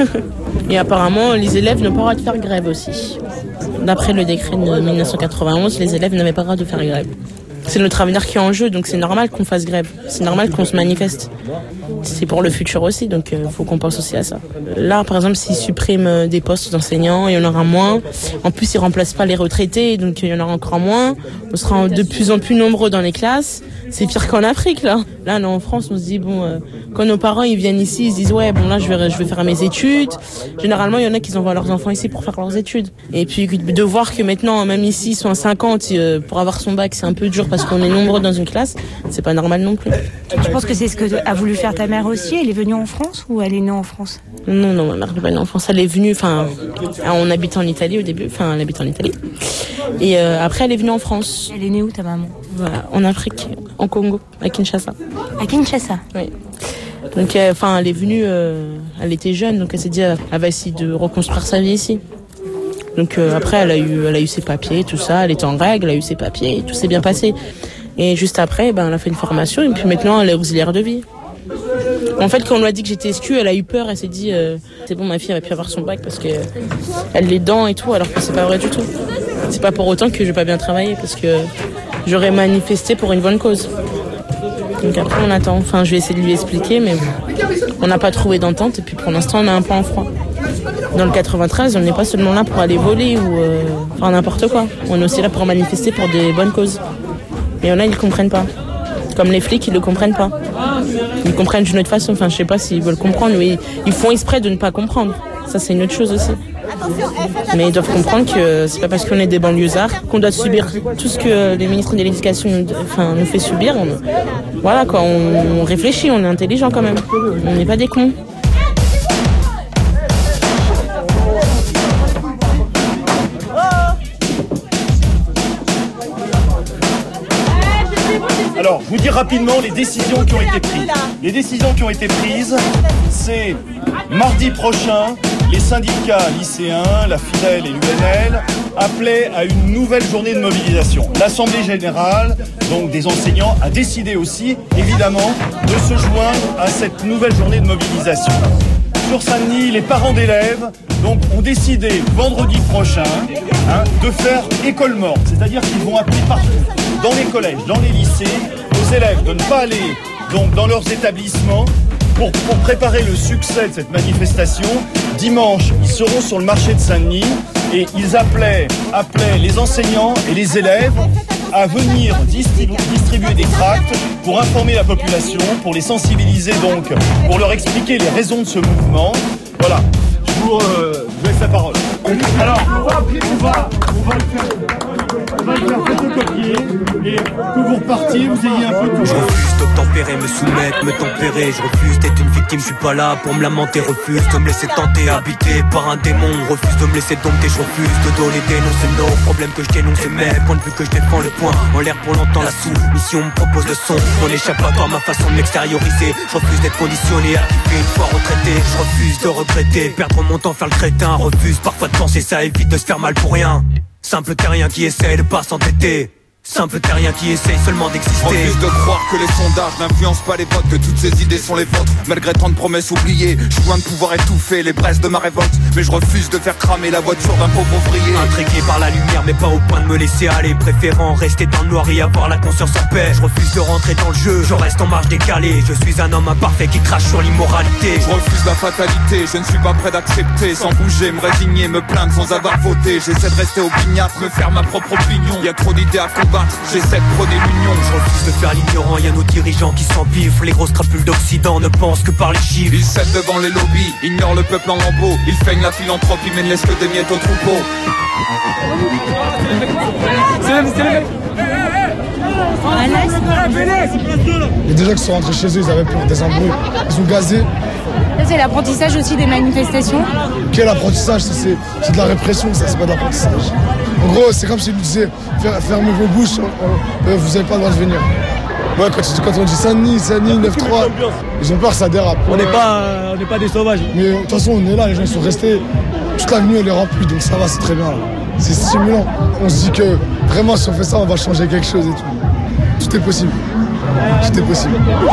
Et apparemment, les élèves n'ont pas le droit de faire grève aussi. D'après le décret de mille neuf cent quatre-vingt-onze, les élèves n'avaient pas le droit de faire grève. C'est notre avenir qui est en jeu, donc c'est normal qu'on fasse grève. C'est normal qu'on se manifeste. C'est pour le futur aussi, donc il euh, faut qu'on pense aussi à ça. Là, par exemple, s'ils suppriment des postes d'enseignants, il y en aura moins. En plus, ils remplacent pas les retraités, donc il y en aura encore moins. On sera de plus en plus nombreux dans les classes. C'est pire qu'en Afrique, là. Là, là, en France, on se dit, bon, euh, quand nos parents, ils viennent ici, ils se disent, ouais, bon, là, je vais, je vais faire mes études. Généralement, il y en a qui envoient leurs enfants ici pour faire leurs études. Et puis, de voir que maintenant, même ici, ils sont à cinquante, euh, pour avoir son bac, c'est un peu dur parce qu'on est nombreux dans une classe. C'est pas normal non plus. Tu penses que c'est ce que a voulu faire ta mère aussi? Elle est venue en France ou elle est née en France? Non, non, ma mère n'est pas née en France. Elle est venue, enfin, on habitait en Italie au début, enfin, elle habite en Italie. Et euh, après, elle est venue en France. Elle est née où, ta maman? Voilà, en Afrique, en Congo, à Kinshasa. À Kinshasa? Oui. Donc, enfin, euh, elle est venue, euh, elle était jeune, donc elle s'est dit, elle va essayer de reconstruire sa vie ici. Donc euh, après, elle a eu, elle a eu ses papiers, tout ça, elle était en règle, elle a eu ses papiers, tout s'est bien passé. Et juste après, ben, elle a fait une formation et puis maintenant, elle est auxiliaire de vie. En fait, quand on lui a dit que j'étais S Q, elle a eu peur, elle s'est dit, euh, c'est bon, ma fille, elle va plus avoir son bac parce que elle les dents et tout, alors que c'est pas vrai du tout. C'est pas pour autant que je vais pas bien travailler parce que j'aurais manifesté pour une bonne cause. Donc après, on attend. Enfin, je vais essayer de lui expliquer, mais on n'a pas trouvé d'entente et puis pour l'instant, on a un peu en froid. Dans le quatre-vingt-treize, on n'est pas seulement là pour aller voler ou euh, faire n'importe quoi. On est aussi là pour manifester pour des bonnes causes. Mais il y en a, ils ne comprennent pas. Comme les flics, ils ne le comprennent pas. Ils comprennent d'une autre façon. Enfin, je sais pas s'ils veulent comprendre, mais ils font exprès de ne pas comprendre. Ça, c'est une autre chose aussi. Mais ils doivent comprendre que c'est pas parce qu'on est des banlieusards qu'on doit subir tout ce que les ministres de l'Éducation nous, enfin, nous fait subir. On, voilà quoi, on, on réfléchit, on est intelligent quand même. On n'est pas des cons. Alors, je vous dis rapidement les décisions qui ont été prises. Les décisions qui ont été prises, c'est mardi prochain, les syndicats lycéens, la Fidèle et l'U N L appelaient à une nouvelle journée de mobilisation. L'Assemblée générale, donc des enseignants, a décidé aussi, évidemment, de se joindre à cette nouvelle journée de mobilisation. Sur Saint-Denis, les parents d'élèves donc, ont décidé vendredi prochain hein, de faire école morte, c'est-à-dire qu'ils vont appeler partout, dans les collèges, dans les lycées, aux élèves de ne pas aller donc, dans leurs établissements pour, pour préparer le succès de cette manifestation. Dimanche, ils seront sur le marché de Saint-Denis et ils appelaient, appelaient les enseignants et les élèves à venir distribu- distribuer des tracts pour informer la population, pour les sensibiliser donc, pour leur expliquer les raisons de ce mouvement. Voilà, je vous, euh, je vous laisse la parole. Alors, on va, on va, on va le faire. On va le faire photocopier et que vous repartiez, vous ayez un peu de... Je refuse d'obtempérer, me soumettre, me tempérer. Je refuse d'être une victime, je suis pas là pour me lamenter. Refuse de me laisser tenter, habité par un démon. Refuse de me laisser dompter, je refuse de donner des noms. C'est nos problèmes que je dénonce et mes points de vue que je défends. Le point en l'air pour longtemps, la soumission me propose le son. Mon échappatoire, ma façon de m'extérioriser. Je refuse d'être conditionné, activé une fois retraité. Je refuse de regretter, perdre mon temps, faire le crétin. Refuse parfois de penser, ça évite de se faire mal pour rien. Simple terrien qui essaye de pas s'entêter. Simple terrien qui essaye seulement d'exister. Refuse de croire que les sondages n'influencent pas les votes, que toutes ces idées sont les vôtres. Malgré tant de promesses oubliées, je suis loin de pouvoir étouffer les braises de ma révolte. Mais je refuse de faire cramer la voiture d'un pauvre ouvrier. Intrigué par la lumière mais pas au point de me laisser aller, préférant rester dans le noir et avoir la conscience en paix. Je refuse de rentrer dans le jeu, je reste en marge décalée. Je suis un homme imparfait qui crache sur l'immoralité. Je refuse la fatalité, je ne suis pas prêt d'accepter. Sans bouger, me résigner, me plaindre sans avoir voté. J'essaie de rester opiniâtre, me faire ma propre opinion. Y a trop d'idées à combattre, battre, j'essaie de prôner l'union. Je refuse de faire l'ignorant, y'a nos dirigeants qui s'empiffrent. Les grosses crapules d'Occident ne pensent que par les chiffres. Ils cèdent devant les lobbies, ignorent le peuple en lambeaux. Ils feignent la philanthropie mais ne laissent que des miettes au troupeau. C'est le mec. Il y a des gens qui sont rentrés chez eux, ils avaient peur des embrouilles. Ils sont gazés. Ça, c'est l'apprentissage aussi des manifestations. Quel apprentissage? C'est, c'est de la répression, ça, c'est pas de l'apprentissage. En gros, c'est comme s'ils nous disaient fermez vos bouches, on, on, vous n'avez pas le droit de venir. Ouais, quand, quand on dit Saint-Denis, Saint-Denis, neuf trois, ils ont peur que ça dérape. On n'est pas, euh, on n'est pas des sauvages. Mais de toute façon, on est là, les gens ils sont restés. Toute l'avenue, elle est remplie, donc ça va, c'est très bien. Là. C'est stimulant. On se dit que vraiment, si on fait ça, on va changer quelque chose et tout. Tout est possible. Tout est possible.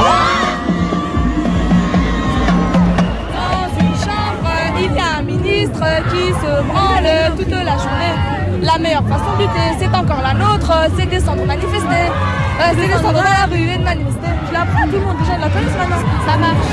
Il y a un ministre qui se branle toute la journée. La meilleure façon de lutter, c'est encore la nôtre, c'est descendre manifester. Euh, c'est descendre dans la rue et de manifester. Je l'apprends à tout le monde, déjà, de la connaissent maintenant. Ça marche.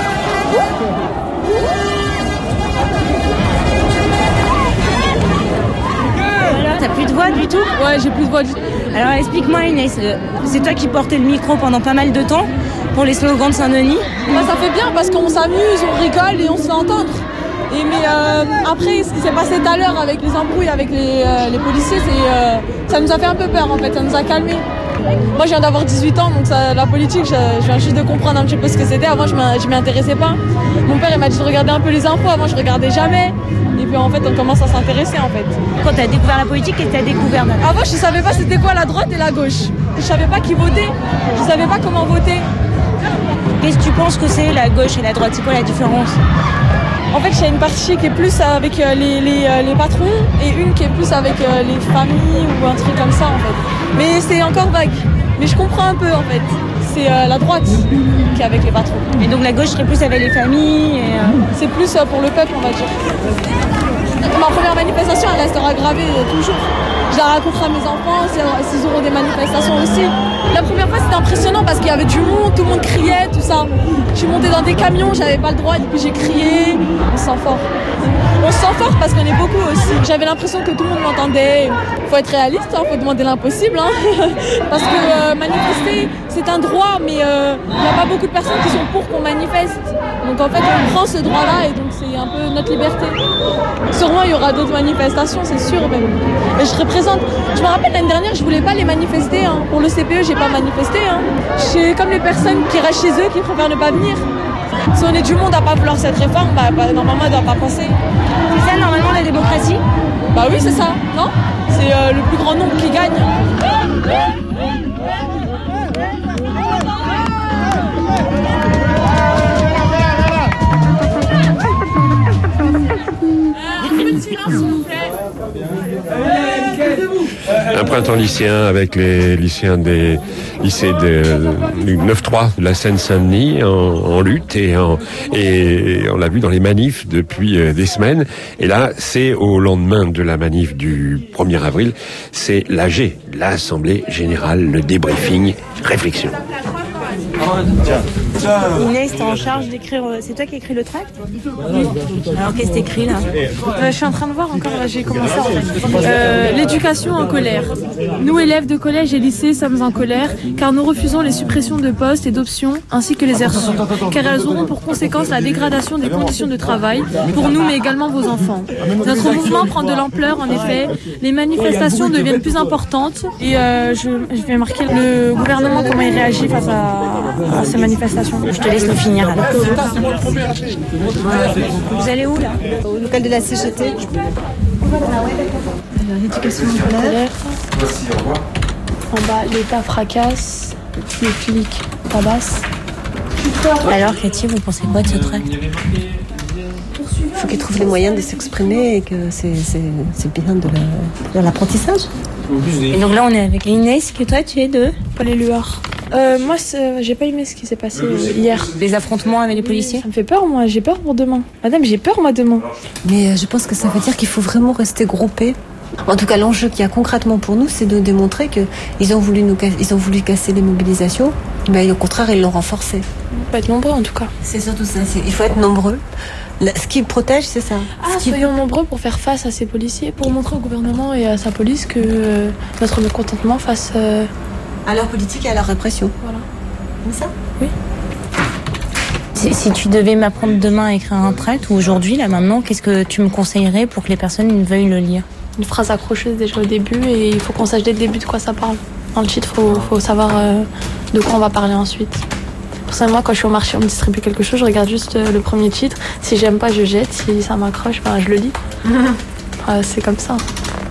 Alors, t'as plus de voix du tout? Ouais, j'ai plus de voix du tout. Alors explique-moi Inès, c'est toi qui portais le micro pendant pas mal de temps pour les slogans de Saint-Denis? Bah, ça fait bien parce qu'on s'amuse, on rigole et on se fait entendre. Et mais euh, après, ce qui s'est passé tout à l'heure avec les embrouilles avec les, euh, les policiers, c'est, euh, ça nous a fait un peu peur en fait, ça nous a calmés. Moi je viens d'avoir dix-huit ans, donc ça, la politique, je, je viens juste de comprendre un petit peu ce que c'était. Avant je ne m'y intéressais pas. Mon père il m'a dit de regarder un peu les infos, avant je regardais jamais. Et puis en fait on commence à s'intéresser en fait. Quand tu as découvert la politique, qu'est-ce que tu as découvert? Avant je ne savais pas c'était quoi la droite et la gauche. Je ne savais pas qui voter, je ne savais pas comment voter. Qu'est-ce que tu penses que c'est la gauche et la droite? C'est quoi la différence? En fait, il y a une partie qui est plus avec les, les, les patrons et une qui est plus avec les familles ou un truc comme ça, en fait. Mais c'est encore vague. Mais je comprends un peu, en fait. C'est euh, la droite qui est avec les patrons. Et donc la gauche serait plus avec les familles et euh... C'est plus euh, pour le peuple, on va dire. Ma première manifestation, elle restera gravée euh, toujours. Je la raconterai à mes enfants, s'ils auront des manifestations aussi. La première fois, c'était impressionnant parce qu'il y avait du monde, tout le monde criait, tout ça. Je suis montée dans des camions, j'avais pas le droit, du coup j'ai crié. On se sent fort. On se sent fort parce qu'on est beaucoup aussi. J'avais l'impression que tout le monde m'entendait. Faut être réaliste, hein, faut demander l'impossible. Hein. Parce que euh, manifester, c'est un droit, mais il euh, n'y a pas beaucoup de personnes qui sont pour qu'on manifeste. Donc en fait, on prend ce droit-là et donc c'est un peu notre liberté. Sûrement, il y aura d'autres manifestations, c'est sûr même. Et je représente. Je me rappelle l'année dernière, je voulais pas les manifester. Hein. Pour le C P E, j'ai pas manifesté. Hein. Je suis comme les personnes qui restent chez eux, qui préfèrent ne pas venir. Si on est du monde à pas vouloir cette réforme, bah, bah normalement, elle doit pas passer. C'est ça normalement la démocratie? Bah oui, c'est ça, non? C'est euh, le plus grand nombre qui gagne. Un printemps lycéen avec les lycéens des lycées de, du neuf trois de la Seine-Saint-Denis en, en lutte et, en, et on l'a vu dans les manifs depuis des semaines. Et là, c'est au lendemain de la manif du premier avril, c'est l'A G, l'Assemblée Générale, le débriefing, réflexion. Inès, t'es en charge d'écrire. C'est toi qui écris le tract? Oui. Alors qu'est-ce que t'écris là? euh, Je suis en train de voir encore, là j'ai commencé en fait. Euh, L'éducation en colère. Nous, élèves de collège et lycée, sommes en colère car nous refusons les suppressions de postes et d'options ainsi que les heures sup, car elles auront pour conséquence la dégradation des conditions de travail pour nous mais également vos enfants. Notre mouvement prend de l'ampleur en effet, les manifestations deviennent plus importantes et euh, je, je vais marquer le gouvernement comment il réagit face à, à ces manifestations. Je te laisse nous finir alors. Vous allez où là? Au local de la C G T. L'éducation en colère. En bas, l'État fracasse, les flics tabassent. Alors Cathy, vous pensez quoi de ce tract? Il faut qu'ils trouvent les moyens de s'exprimer et que c'est, c'est, c'est bien de, la, de l'apprentissage. Et donc là on est avec Inès, que toi tu es de Paul Éluard. Euh, moi, j'ai pas aimé ce qui s'est passé euh, hier. Les affrontements avec les policiers? Ça me fait peur, moi. J'ai peur pour demain. Madame, j'ai peur, moi, demain. Mais euh, je pense que ça veut dire qu'il faut vraiment rester groupé. En tout cas, l'enjeu qu'il y a concrètement pour nous, c'est de démontrer qu'ils ont voulu nous, ils ont voulu casser les mobilisations, mais au contraire, ils l'ont renforcé. Il faut être nombreux, en tout cas. C'est surtout ça. C'est, il faut être nombreux. Ce qui protège, c'est ça. Ah, qui... soyons nombreux pour faire face à ces policiers, pour montrer au gouvernement et à sa police que euh, notre mécontentement face euh... à leur politique et à leur répression. Voilà. Comme ça ? Oui. Si, si tu devais m'apprendre demain à écrire un tract, ou aujourd'hui, là maintenant, qu'est-ce que tu me conseillerais pour que les personnes veuillent le lire ? Une phrase accrocheuse déjà au début, et il faut qu'on sache dès le début de quoi ça parle. Dans le titre, il faut, faut savoir euh, de quoi on va parler ensuite. Pour ça, moi, quand je suis au marché, on me distribue quelque chose, je regarde juste le premier titre. Si j'aime pas, je jette. Si ça m'accroche, ben, je le lis. euh, c'est comme ça.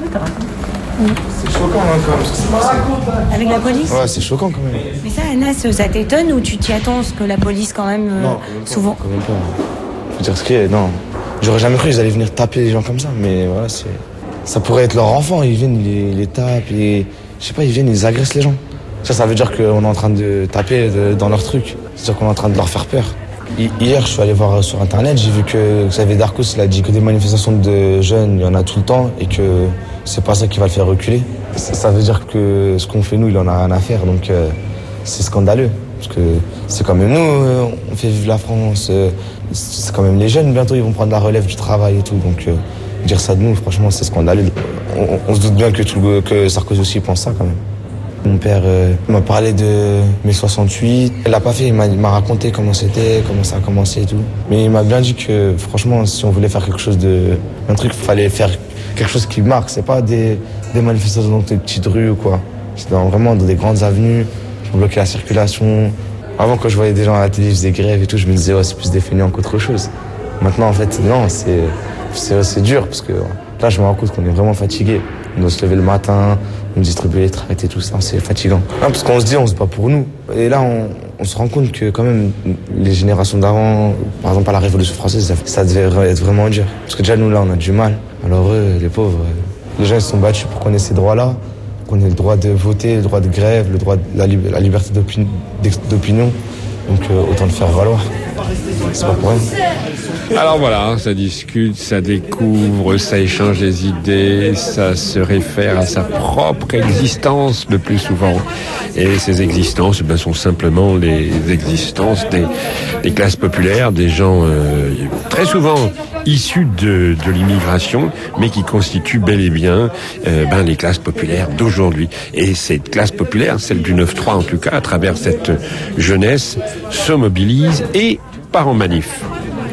Mmh. C'est choquant, hein, quand même, ce qui s'est passé. Avec la police ? Ouais, c'est choquant, quand même. Mais ça, Anas, ça t'étonne ou tu t'y attends, ce que la police, quand même, euh, non, souvent quand même pas. Je veux dire, ce qui est, non. J'aurais jamais cru qu'ils allaient venir taper les gens comme ça, mais voilà, c'est... Ça pourrait être leur enfant, ils viennent, ils les, ils les tapent, et... Je sais pas, ils viennent, ils agressent les gens. Ça, ça veut dire qu'on est en train de taper de, dans leur truc. C'est-à-dire qu'on est en train de leur faire peur. Hier, je suis allé voir sur Internet, j'ai vu que Xavier Darcos, il a dit que des manifestations de jeunes, il y en a tout le temps, et que c'est pas ça qui va le faire reculer. Ça, ça veut dire que ce qu'on fait, nous, il en a rien à faire, donc euh, c'est scandaleux. Parce que c'est quand même nous, euh, on fait vivre la France, euh, c'est quand même les jeunes, bientôt ils vont prendre la relève du travail et tout, donc euh, dire ça de nous, franchement, c'est scandaleux. On, on se doute bien que, tout, que Sarkozy aussi pense ça quand même. Mon père euh, m'a parlé de mai soixante-huit. Il l'a pas fait, il m'a, il m'a raconté comment c'était, comment ça a commencé et tout. Mais il m'a bien dit que franchement, si on voulait faire quelque chose de... un truc, il fallait faire quelque chose qui marque. C'est pas des, des manifestations dans des petites rues ou quoi. C'est dans, vraiment dans des grandes avenues pour bloquer la circulation. Avant, quand je voyais des gens à la télé, ils faisaient grève et tout, je me disais, ouais, c'est plus des fainéants qu'autre chose. Maintenant, en fait, non, c'est, c'est, c'est dur parce que là, je me rends compte qu'on est vraiment fatigué. On doit se lever le matin, on distribue les tracts et tout ça, c'est fatigant. Non, parce qu'on se dit, on se bat pour nous. Et là, on, on se rend compte que quand même, les générations d'avant, par exemple à la Révolution française, ça, ça devait être vraiment dur. Parce que déjà, nous, là, on a du mal. Alors eux, les pauvres, les gens, ils se sont battus pour qu'on ait ces droits-là, qu'on ait le droit de voter, le droit de grève, le droit de la, la liberté d'opinion. d'opinion. Donc euh, autant le faire valoir. C'est pas pour rien. Alors voilà, ça discute, ça découvre, ça échange des idées, ça se réfère à sa propre existence le plus souvent. Et ces existences ben, sont simplement les existences des, des classes populaires, des gens euh, très souvent issus de, de l'immigration, mais qui constituent bel et bien euh, ben, les classes populaires d'aujourd'hui. Et cette classe populaire, celle du neuf trois en tout cas, à travers cette jeunesse, se mobilise et part en manif.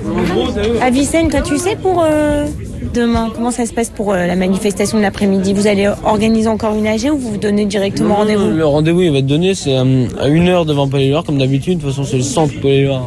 Avicenne, toi tu sais pour euh, demain, comment ça se passe pour euh, la manifestation de l'après-midi ? Vous allez organiser encore une A G ou vous vous donnez directement non, rendez-vous ? Le rendez-vous il va être donné, c'est euh, à une heure devant Palais-Loire comme d'habitude, de toute façon c'est le centre Palais-Loire.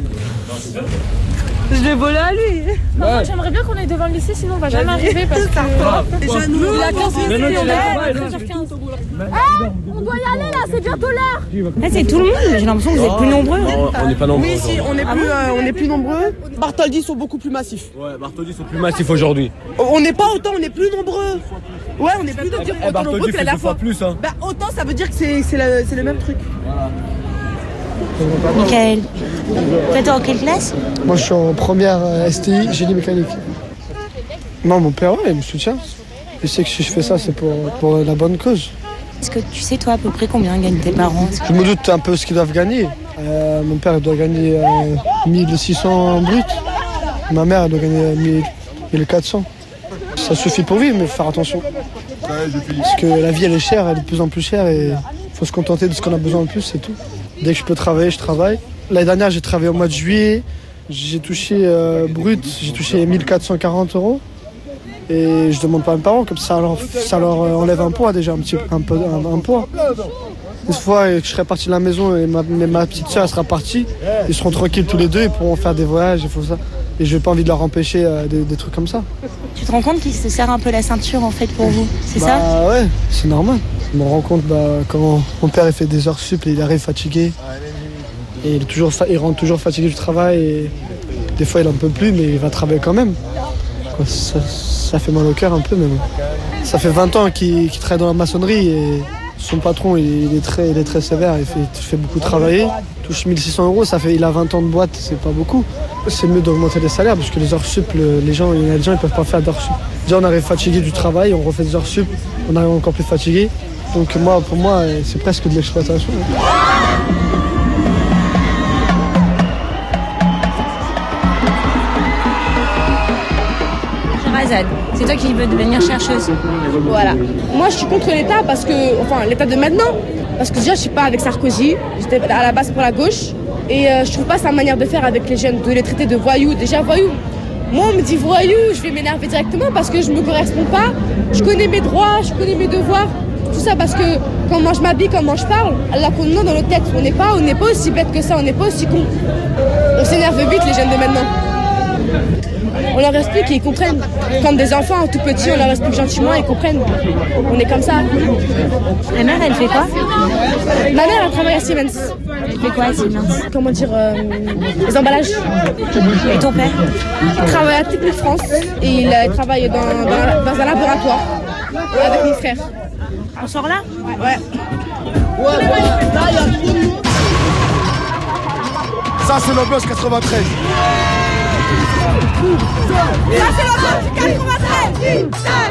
Je l'ai volé à lui. Ouais. Moi, j'aimerais bien qu'on aille devant le lycée, sinon on va jamais arriver parce que... Déjà nous, il a quinze minutes, non, on non, Ah, on doit y aller là, c'est bientôt l'heure. Ah, c'est tout le monde, j'ai l'impression que vous êtes plus nombreux. Non, on n'est pas nombreux. oui, si, on est plus, euh, on est plus nombreux. Bartholdi sont beaucoup plus massifs. Ouais, Bartholdi sont plus massifs aujourd'hui. On n'est pas autant, on est plus nombreux. Ouais, on est plus nombreux, Eh, autant nombreux que la dernière fois. Plus, hein. Bah autant, ça veut dire que c'est, c'est, la, c'est le même truc. Voilà. Michael, toi t'es en quelle classe ? Moi je suis en première euh, S T I, génie mécanique. Non, mon père, ouais, il me soutient. Il sait que si je fais ça, c'est pour, pour la bonne cause. Est-ce que tu sais toi à peu près combien gagnent tes parents ? Je me doute un peu ce qu'ils doivent gagner. Euh, mon père il doit gagner euh, mille six cents brut. Ma mère elle doit gagner mille quatre cents. Ça suffit pour vivre, mais il faut faire attention. Parce que la vie elle est chère, elle est de plus en plus chère et il faut se contenter de ce qu'on a besoin de plus, c'est tout. Dès que je peux travailler, je travaille. L'année dernière, j'ai travaillé au mois de juillet. J'ai touché euh, brut, j'ai touché mille quatre cent quarante euros. Et je demande pas à mes parents, comme ça, ça leur, ça leur enlève un poids déjà, un petit un peu, un, un poids. Une fois que je serai parti de la maison et ma, ma petite soeur sera partie, ils seront tranquilles tous les deux, ils pourront faire des voyages, il faut ça. Et je n'ai pas envie de leur empêcher euh, des, des trucs comme ça. Tu te rends compte qu'il se serre un peu la ceinture en fait pour vous, c'est bah, ça ? Bah ouais, c'est normal. Je me rends compte bah, quand mon père il fait des heures sup et il arrive fatigué. Et il, est toujours fa- il rentre toujours fatigué du travail et des fois il en peut plus mais il va travailler quand même. Quoi, ça, ça fait mal au cœur un peu mais bon. Ça fait vingt ans qu'il, qu'il travaille dans la maçonnerie et son patron il, il, est, très, il est très sévère, il fait, il fait beaucoup travailler. Il touche mille six cents euros, ça fait, il a vingt ans de boîte, c'est pas beaucoup. C'est mieux d'augmenter les salaires parce que les heures sup, le, les gens, il y a des gens ils peuvent pas faire d'heures sup. Déjà on arrive fatigué du travail, on refait des heures sup, on arrive encore plus fatigué. Donc moi, pour moi, c'est presque de l'exploitation. Sherazade, c'est toi qui veux devenir chercheuse. Voilà. Moi, je suis contre l'État parce que, enfin, l'État de maintenant, parce que déjà, je suis pas avec Sarkozy, j'étais à la base pour la gauche, et euh, je trouve pas sa manière de faire avec les jeunes, de les traiter de voyous. Déjà, voyous. Moi, on me dit voyou, je vais m'énerver directement parce que je me correspond pas. Je connais mes droits, je connais mes devoirs. Tout ça parce que comment je m'habille, comment je parle, alors qu'on non, dans notre tête, on n'est pas, on n'est pas aussi bête que ça, on n'est pas aussi con. On s'énerve vite, les jeunes de maintenant. On leur explique et ils comprennent. Comme des enfants tout petits, on leur explique gentiment et ils comprennent. On est comme ça. Ta mère, elle fait quoi? Ma mère, elle travaille à Siemens. Elle fait quoi à Siemens? Comment dire, euh, les emballages. Et ton père? Il travaille à Technique France et il euh, travaille dans, dans, dans un laboratoire avec mon frère. On sort là? Ouais. Ouais, ouais. Là, il y a trop de monde. Ça, c'est l'ambiance quatre-vingt-treize. Ça, c'est l'ambiance quatre-vingt-treize.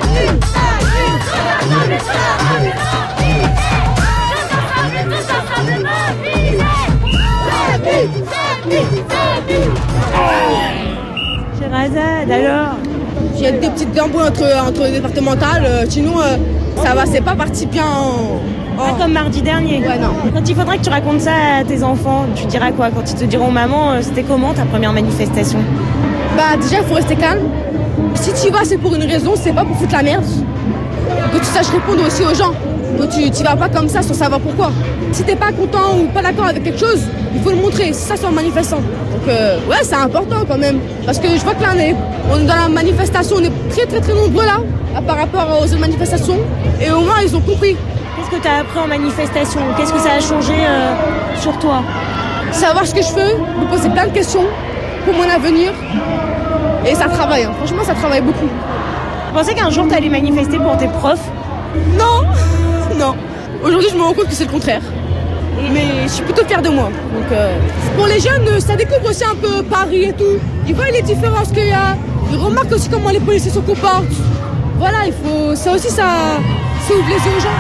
Sherazade, alors? Il y a des petites gambouilles entre, entre les départementales. Euh, sinon, euh, ça va, c'est pas parti bien en... Pas comme mardi dernier. Ouais, non. Quand il faudra que tu racontes ça à tes enfants, tu diras quoi? Quand ils te diront maman, euh, c'était comment ta première manifestation? Bah déjà, il faut rester calme. Si tu y vas, c'est pour une raison, c'est pas pour foutre la merde. Que tu saches répondre aussi aux gens. Que tu tu vas pas comme ça sans savoir pourquoi. Si t'es pas content ou pas d'accord avec quelque chose, il faut le montrer. C'est ça, c'est en manifestant. Donc euh, ouais, c'est important quand même. Parce que je vois que là, on est, on est dans la manifestation, on est très très très nombreux là, par rapport aux autres manifestations. Et au moins, ils ont compris. Qu'est-ce que tu as appris en manifestation? Qu'est-ce que ça a changé euh, sur toi? Savoir ce que je fais, me poser plein de questions pour mon avenir. Et ça travaille, hein. Franchement, ça travaille beaucoup. Tu pensais qu'un jour tu allais manifester pour tes profs? Non, non. Aujourd'hui, je me rends compte que c'est le contraire. Mais je suis plutôt fière de moi. Donc, euh, pour les jeunes, ça découvre aussi un peu Paris et tout. Ils voient les différences qu'il y a. Ils remarquent aussi comment les policiers se comportent. Voilà, il faut. Ça aussi, ça, ça ouvre les yeux aux gens.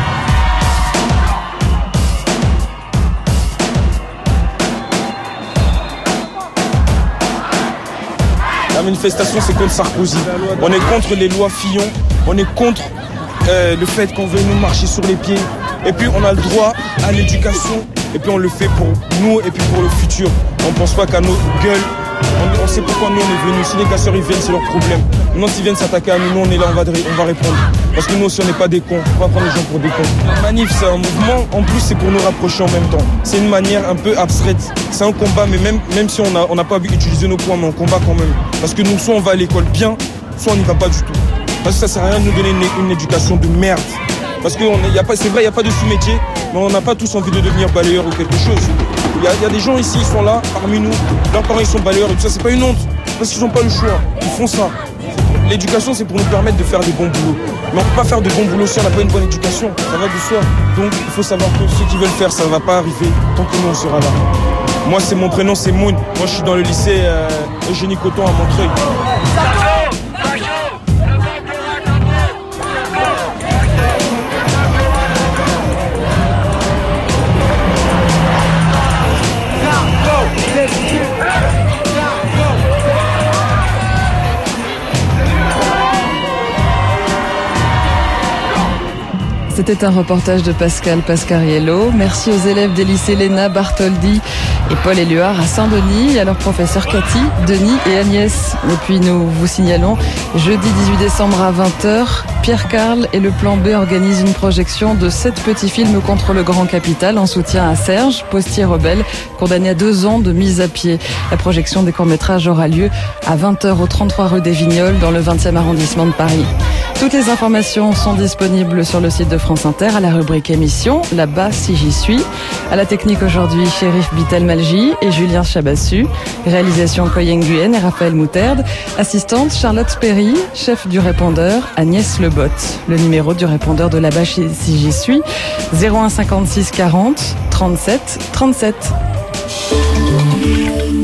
La manifestation, c'est contre Sarkozy. On est contre les lois Fillon. On est contre euh, le fait qu'on veut nous marcher sur les pieds. Et puis, on a le droit à l'éducation. Et puis, on le fait pour nous et puis pour le futur. On ne pense pas qu'à nos gueules. On, on sait pourquoi nous, on est venus. Si les casseurs, ils viennent, c'est leur problème. Maintenant, s'ils viennent s'attaquer à nous, nous, on est là, on va, on va répondre. Parce que nous aussi, on n'est pas des cons. On va pas prendre les gens pour des cons. La manif, c'est un mouvement. En plus, c'est pour nous rapprocher en même temps. C'est une manière un peu abstraite. C'est un combat, mais même, même si on n'a on n'a pas utilisé nos points, mais on combat quand même. Parce que nous, soit on va à l'école bien, soit on n'y va pas du tout. Parce que ça sert à rien de nous donner une, une éducation de merde. Parce que c'est vrai, il n'y a pas de sous-métier, mais on n'a pas tous envie de devenir balayeur ou quelque chose. Il y, y a des gens ici, ils sont là, parmi nous, leurs parents ils sont balayeurs et tout ça, c'est pas une honte. Parce qu'ils n'ont pas le choix, ils font ça. L'éducation, c'est pour nous permettre de faire des bons boulots. Mais on ne peut pas faire de bons boulots si on n'a pas une bonne éducation. Ça va de soi. Donc il faut savoir que ceux qui veulent faire, ça ne va pas arriver tant que nous on sera là. Moi, c'est mon prénom, c'est Moon. Moi, je suis dans le lycée euh, Eugénie Coton à Montreuil. C'était un reportage de Pascal Pascariello. Merci aux élèves des lycées Léna, Bartholdi et Paul Éluard à Saint-Denis, et à leurs professeurs Cathy, Denis et Agnès. Et puis nous vous signalons, jeudi dix-huit décembre à vingt heures, Pierre Carl et le Plan B organisent une projection de sept petits films contre le Grand Capital en soutien à Serge, postier rebelle, condamné à deux ans de mise à pied. La projection des courts-métrages aura lieu à vingt heures au trente-trois rue des Vignoles dans le vingtième arrondissement de Paris. Toutes les informations sont disponibles sur le site de France Inter à la rubrique émission, là-bas si j'y suis. À la technique aujourd'hui, Chérif Bitel-Malji et Julien Chabassu. Réalisation Koyen Nguyen et Raphaël Mouterde. Assistante Charlotte Perry. Chef du répondeur Agnès Lebot. Le numéro du répondeur de là-bas si j'y suis, zéro un cinquante-six quarante trente-sept trente-sept.